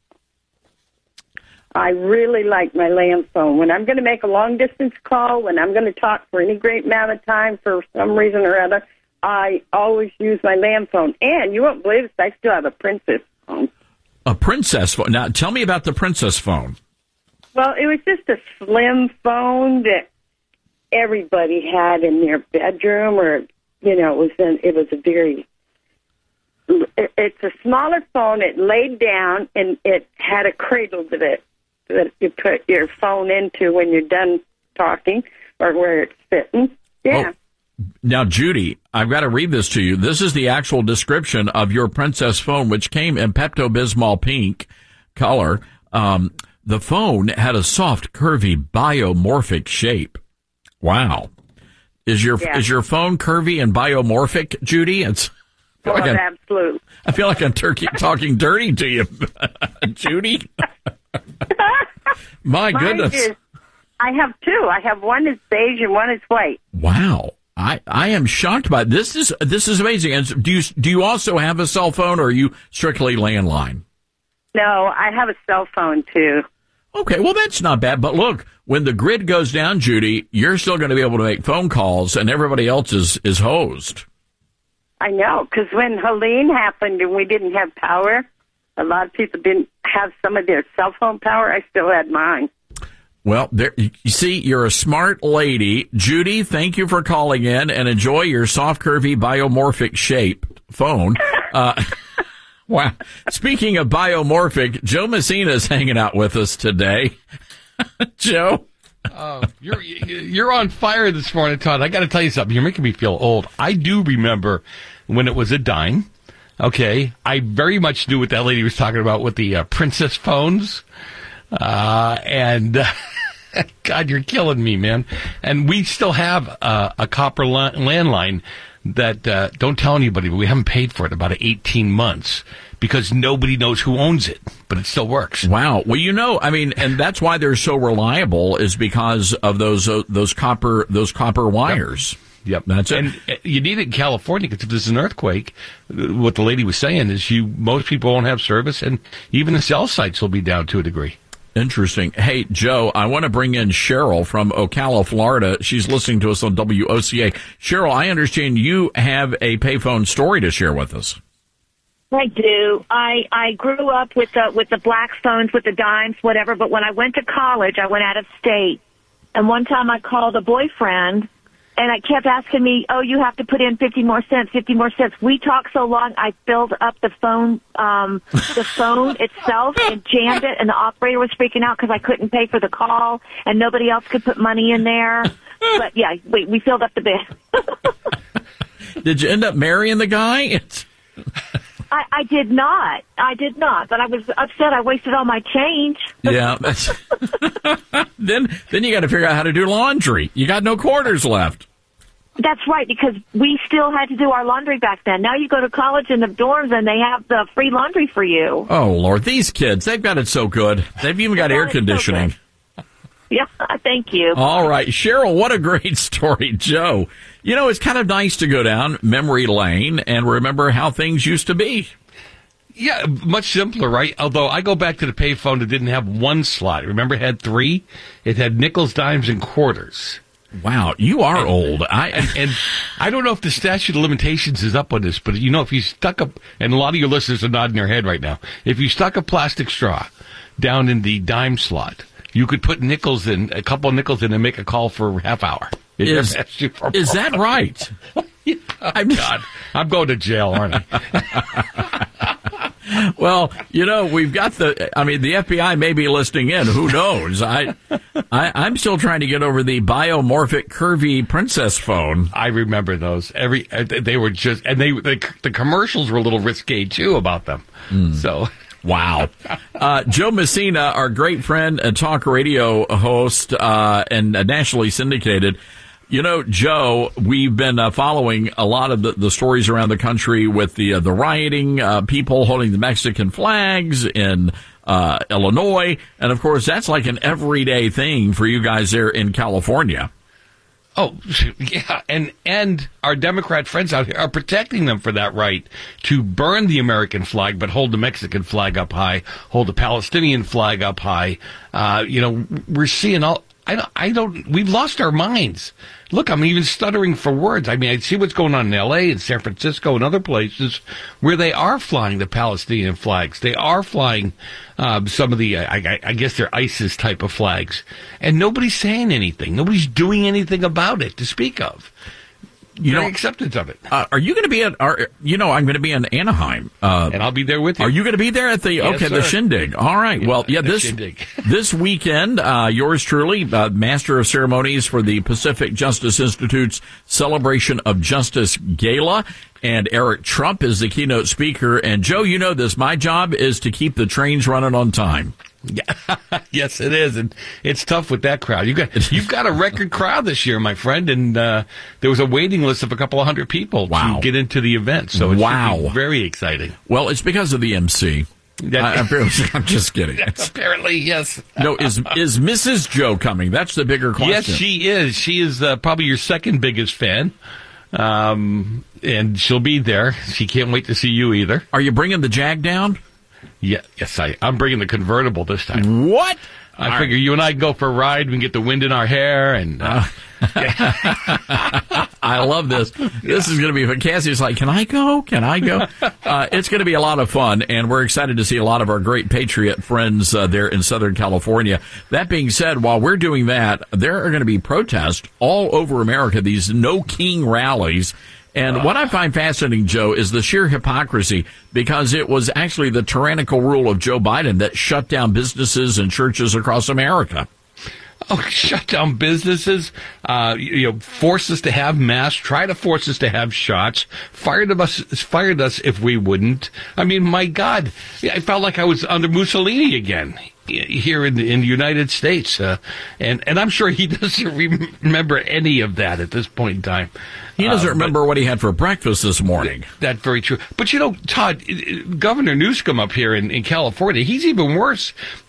I really like my land phone. When I'm going to make a long distance call, when I'm going to talk for any great amount of time for some reason or other, I always use my land phone. And you won't believe it, I still have a Princess phone. A Princess phone? Now, tell me about the Princess phone. Well, it was just a slim phone that everybody had in their bedroom, or, you know, it was in, it was a very, it, it's a smaller phone. It laid down, and it had a cradle to it that you put your phone into when you're done talking, or where it's sitting. Yeah. Oh. Now, Judy, I've got to read this to you. This is the actual description of your Princess phone, which came in Pepto-Bismol pink color. Um, the phone had a soft, curvy, biomorphic shape. Wow. Is your yeah. is your phone curvy and biomorphic, Judy? It's I well, like I'm, absolutely. I feel like I'm turkey, talking dirty to you, Judy. My Mine goodness. Is, I have two. I have one is beige and one is white. Wow. I, I am shocked by this. Is this is amazing. And do you do you also have a cell phone, or are you strictly landline? No, I have a cell phone too. Okay, well that's not bad. But look, when the grid goes down, Judy, you're still going to be able to make phone calls, and everybody else is is hosed. I know, because when Helene happened and we didn't have power, a lot of people didn't have some of their cell phone power. I still had mine. Well, there, you see, you're a smart lady. Judy, thank you for calling in, and enjoy your soft, curvy, biomorphic shape phone. Uh, wow. Speaking of biomorphic, Joe Messina is hanging out with us today. Joe? Oh, you're you're on fire this morning, Todd. I got to tell you something. You're making me feel old. I do remember when it was a dime. Okay, I very much knew what that lady was talking about with the uh, Princess phones. Uh, and, uh, God, you're killing me, man. And we still have uh, a copper la- landline that, uh, don't tell anybody, but we haven't paid for it in about eighteen months because nobody knows who owns it, but it still works. Wow. Well, you know, I mean, and that's why they're so reliable is because of those, uh, those copper, those copper wires. Yep. Yep, that's it. And uh, you need it in California because if there's an earthquake, uh, what the lady was saying is you most people won't have service, and even the cell sites will be down to a degree. Interesting. Hey, Joe, I want to bring in Cheryl from Ocala, Florida. She's listening to us on W O C A. Cheryl, I understand you have a payphone story to share with us. I do. I I grew up with the with the black phones, with the dimes, whatever. But when I went to college, I went out of state, and one time I called a boyfriend, and I kept asking me, "Oh, you have to put in fifty more cents, fifty more cents." We talked so long, I filled up the phone, um, the phone itself, and jammed it, and the operator was freaking out because I couldn't pay for the call, and nobody else could put money in there. But yeah, we we filled up the bid. Did you end up marrying the guy? It's I, I did not. I did not. But I was upset. I wasted all my change. Yeah. That's then, then you got to figure out how to do laundry. You got no quarters left. That's right, because we still had to do our laundry back then. Now you go to college in the dorms and they have the free laundry for you. Oh, Lord. These kids, they've got it so good. They've even got air conditioning. So yeah, thank you. All right. Cheryl, what a great story. Joe, you know, it's kind of nice to go down memory lane and remember how things used to be. Yeah, much simpler, right? Although I go back to the payphone that didn't have one slot. Remember, it had three? It had nickels, dimes, and quarters. Wow, you are and, old. I and, and I don't know if the statute of limitations is up on this, but you know, if you stuck up, and a lot of your listeners are nodding their head right now, if you stuck a plastic straw down in the dime slot, you could put nickels in, a couple of nickels in, and make a call for a half hour. It is is that right? Yeah, I'm God, I'm going to jail, aren't I? Well, you know, we've got the, I mean, the F B I may be listening in. Who knows? I, I, I'm still trying to get over the biomorphic curvy princess phone. I remember those. Every, they were just, and they, they the commercials were a little risque too about them. Mm. So. Wow. Uh, Joe Messina, our great friend and talk radio host, uh, and uh, nationally syndicated. You know, Joe, we've been uh, following a lot of the, the stories around the country with the uh, the rioting, uh, people holding the Mexican flags in uh, Illinois. And, of course, that's like an everyday thing for you guys there in California. Oh, yeah. And, and our Democrat friends out here are protecting them for that right to burn the American flag, but hold the Mexican flag up high, hold the Palestinian flag up high. Uh, you know, we're seeing all. I don't, I don't, we've lost our minds. Look, I'm even stuttering for words. I mean, I see what's going on in L A and San Francisco and other places where they are flying the Palestinian flags. They are flying um, some of the, I, I, I guess they're ISIS type of flags. And nobody's saying anything. Nobody's doing anything about it to speak of. You know, acceptance of it. Uh, are you going to be at? Are, you know, I'm going to be in Anaheim, uh, and I'll be there with you. Are you going to be there at the? Yes, okay, sir. the shindig. All right. Yeah, well, yeah. This shindig. this weekend, uh, yours truly, uh, Master of Ceremonies for the Pacific Justice Institute's Celebration of Justice Gala, and Eric Trump is the keynote speaker. And Joe, you know this. My job is to keep the trains running on time. Yeah. Yes, it is, and it's tough with that crowd. You got you've got a record crowd this year, my friend, and uh, there was a waiting list of a couple of hundred people wow. to get into the event. So it's wow, very exciting. Well, it's because of the M C. I, I'm just kidding. Apparently, yes. No, is is Missus Joe coming? That's the bigger question. Yes, she is. She is uh, probably your second biggest fan. Um, and she'll be there. She can't wait to see you either. Are you bringing the Jag down? Yeah, yes, I, I'm bringing the convertible this time. What? I All figure right. you and I can go for a ride. We can get the wind in our hair. And uh, I love this. This is going to be fun. Cassie's like, can I go? Can I go? Uh, it's going to be a lot of fun, and we're excited to see a lot of our great Patriot friends uh, there in Southern California. That being said, while we're doing that, there are going to be protests all over America, these No King rallies. And what I find fascinating, Joe, is the sheer hypocrisy, because it was actually the tyrannical rule of Joe Biden that shut down businesses and churches across America. Oh, shut down businesses, uh, you know, force us to have masks, try to force us to have shots, fired us, fired us if we wouldn't. I mean, my God, I felt like I was under Mussolini again here in the, in the United States. Uh, and, and I'm sure he doesn't remember any of that at this point in time. He doesn't uh, remember what he had for breakfast this morning. That's very true. But, you know, Todd, Governor Newsom up here in, in California, he's even worse.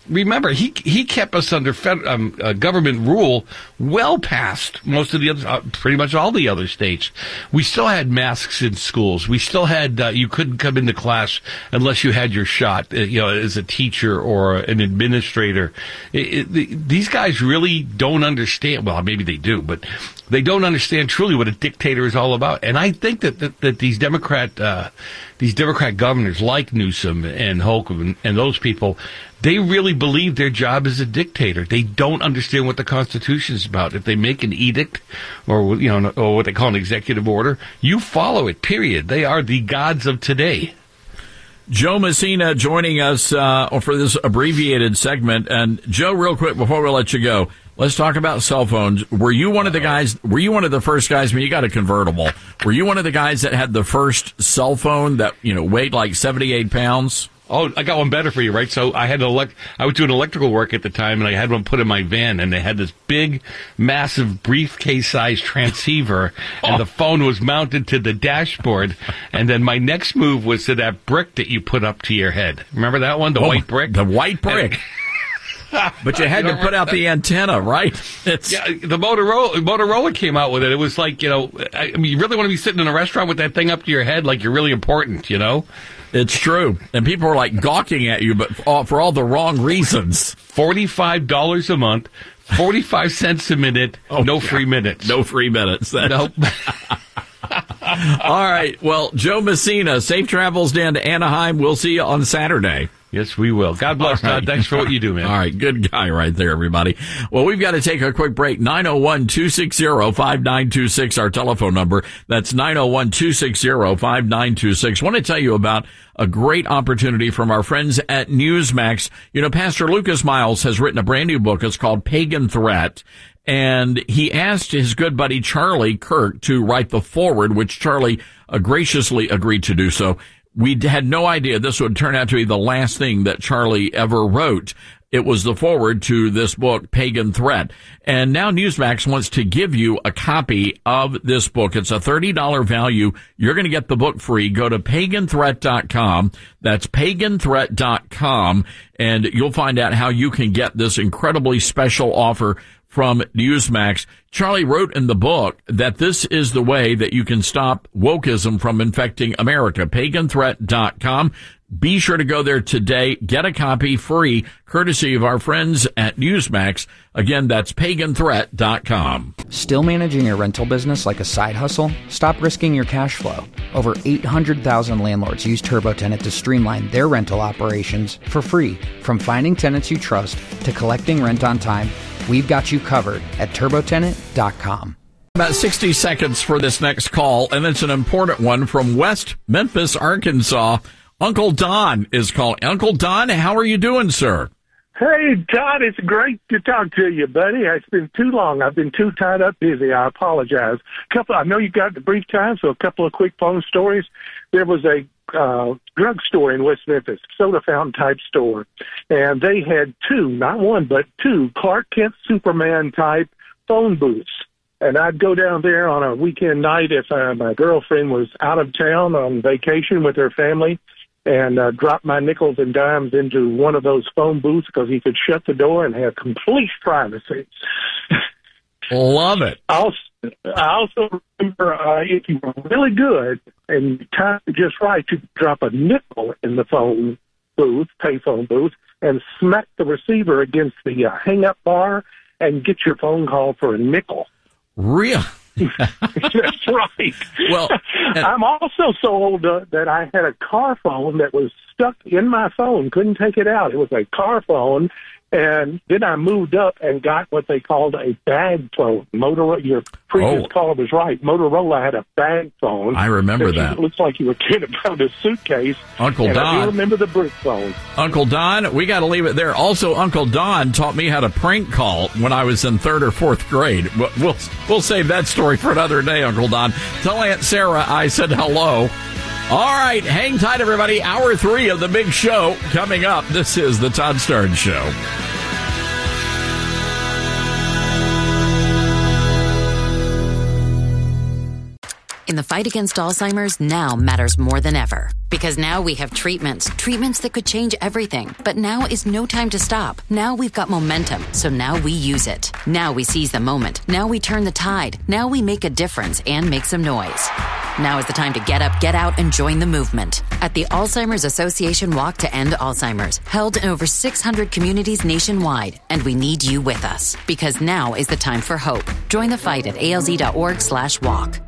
remember, he he kept us under fed, um, uh, government rule well past most of the other, uh, pretty much all the other states. We still had masks in schools. We still had, uh, you couldn't come into class unless you had your shot, uh, you know, as a teacher or an administrator. It, it, the, these guys really don't understand. Well, maybe they do, but they don't understand truly what a dictator is all about. And I think that that, that these Democrat uh, these Democrat governors like Newsom and Holcomb and, and those people, they really believe their job is a dictator. They don't understand what the Constitution is about. If they make an edict or, you know, or what they call an executive order, you follow it, period. They are the gods of today. Joe Messina joining us uh, for this abbreviated segment. And Joe, real quick before we let you go, let's talk about cell phones. Were you one of the guys, were you one of the first guys, I mean, you got a convertible. Were you one of the guys that had the first cell phone that, you know, weighed like seventy-eight pounds? Oh, I got one better for you, right? So I had an elect- I was doing electrical work at the time, and I had one put in my van, and they had this big, massive briefcase-sized transceiver, and oh. the phone was mounted to the dashboard. And then my next move was to that brick that you put up to your head. Remember that one, the oh, white brick? The white brick. But you had you to put out that? the antenna, right? It's... Yeah, the Motorola Motorola came out with it. It was like, you know, I mean, you really want to be sitting in a restaurant with that thing up to your head like you're really important, you know? It's true. And people are like gawking at you, but for all, for all the wrong reasons. forty-five dollars a month, forty-five cents a minute, oh, no yeah. free minutes. No free minutes. Nope. All right. Well, Joe Messina, safe travels down to Anaheim. We'll see you on Saturday. Yes, we will. God bless, right. Todd. Thanks for what you do, man. All right. Good guy right there, everybody. Well, we've got to take a quick break. nine oh one, two six zero, five nine two six, our telephone number. That's nine oh one, two six zero, five nine two six. I want to tell you about a great opportunity from our friends at Newsmax. You know, Pastor Lucas Miles has written a brand new book. It's called Pagan Threat. And he asked his good buddy Charlie Kirk to write the foreword, which Charlie uh, graciously agreed to do so. We had no idea this would turn out to be the last thing that Charlie ever wrote. It was the foreword to this book, Pagan Threat. And now Newsmax wants to give you a copy of this book. It's a thirty dollars value. You're going to get the book free. Go to pagan threat dot com. That's pagan threat dot com. And you'll find out how you can get this incredibly special offer from Newsmax. Charlie wrote in the book that this is the way that you can stop wokeism from infecting America. pagan threat dot com. Be sure to go there today. Get a copy free, courtesy of our friends at Newsmax. Again, that's pagan threat dot com. Still managing your rental business like a side hustle? Stop risking your cash flow. Over eight hundred thousand landlords use TurboTenant to streamline their rental operations for free. From finding tenants you trust to collecting rent on time, we've got you covered at turbo tenant dot com. About sixty seconds for this next call, and it's an important one from West Memphis, Arkansas. Uncle Don is calling. Uncle Don, how are you doing, sir? Hey, Todd, it's great to talk to you, buddy. It's been too long. I've been too tied up busy. I apologize. Couple, I know you got the brief time, so a couple of quick phone stories. There was a uh, drugstore in West Memphis, soda fountain type store, and they had two, not one, but two Clark Kent Superman type phone booths. And I'd go down there on a weekend night if uh, my girlfriend was out of town on vacation with her family, and uh, drop my nickels and dimes into one of those phone booths because he could shut the door and have complete privacy. Love it. I also, I also remember uh, if you were really good and timed it just right, you could drop a nickel in the phone booth, payphone booth, and smack the receiver against the uh, hang-up bar and get your phone call for a nickel. Really? That's right. Well, and- I'm also so old uh, that I had a car phone that was stuck in my phone, couldn't take it out. It was a car phone, and then I moved up and got what they called a bag phone. Motorola, your previous oh. caller was right. Motorola had a bag phone. I remember that. It looks like you were kidding about a suitcase. Uncle and Don. I do remember the brick phone. Uncle Don, we got to leave it there. Also, Uncle Don taught me how to prank call when I was in third or fourth grade. We'll, we'll, we'll save that story for another day, Uncle Don. Tell Aunt Sarah I said hello. All right, hang tight, everybody. Hour three of the big show coming up. This is the Todd Stern Show. In the fight against Alzheimer's, now matters more than ever. Because now we have treatments, treatments that could change everything. But now is no time to stop. Now we've got momentum, so now we use it. Now we seize the moment. Now we turn the tide. Now we make a difference and make some noise. Now is the time to get up, get out, and join the movement. At the Alzheimer's Association Walk to End Alzheimer's, held in over six hundred communities nationwide. And we need you with us. Because now is the time for hope. Join the fight at A L Z dot org slash walk.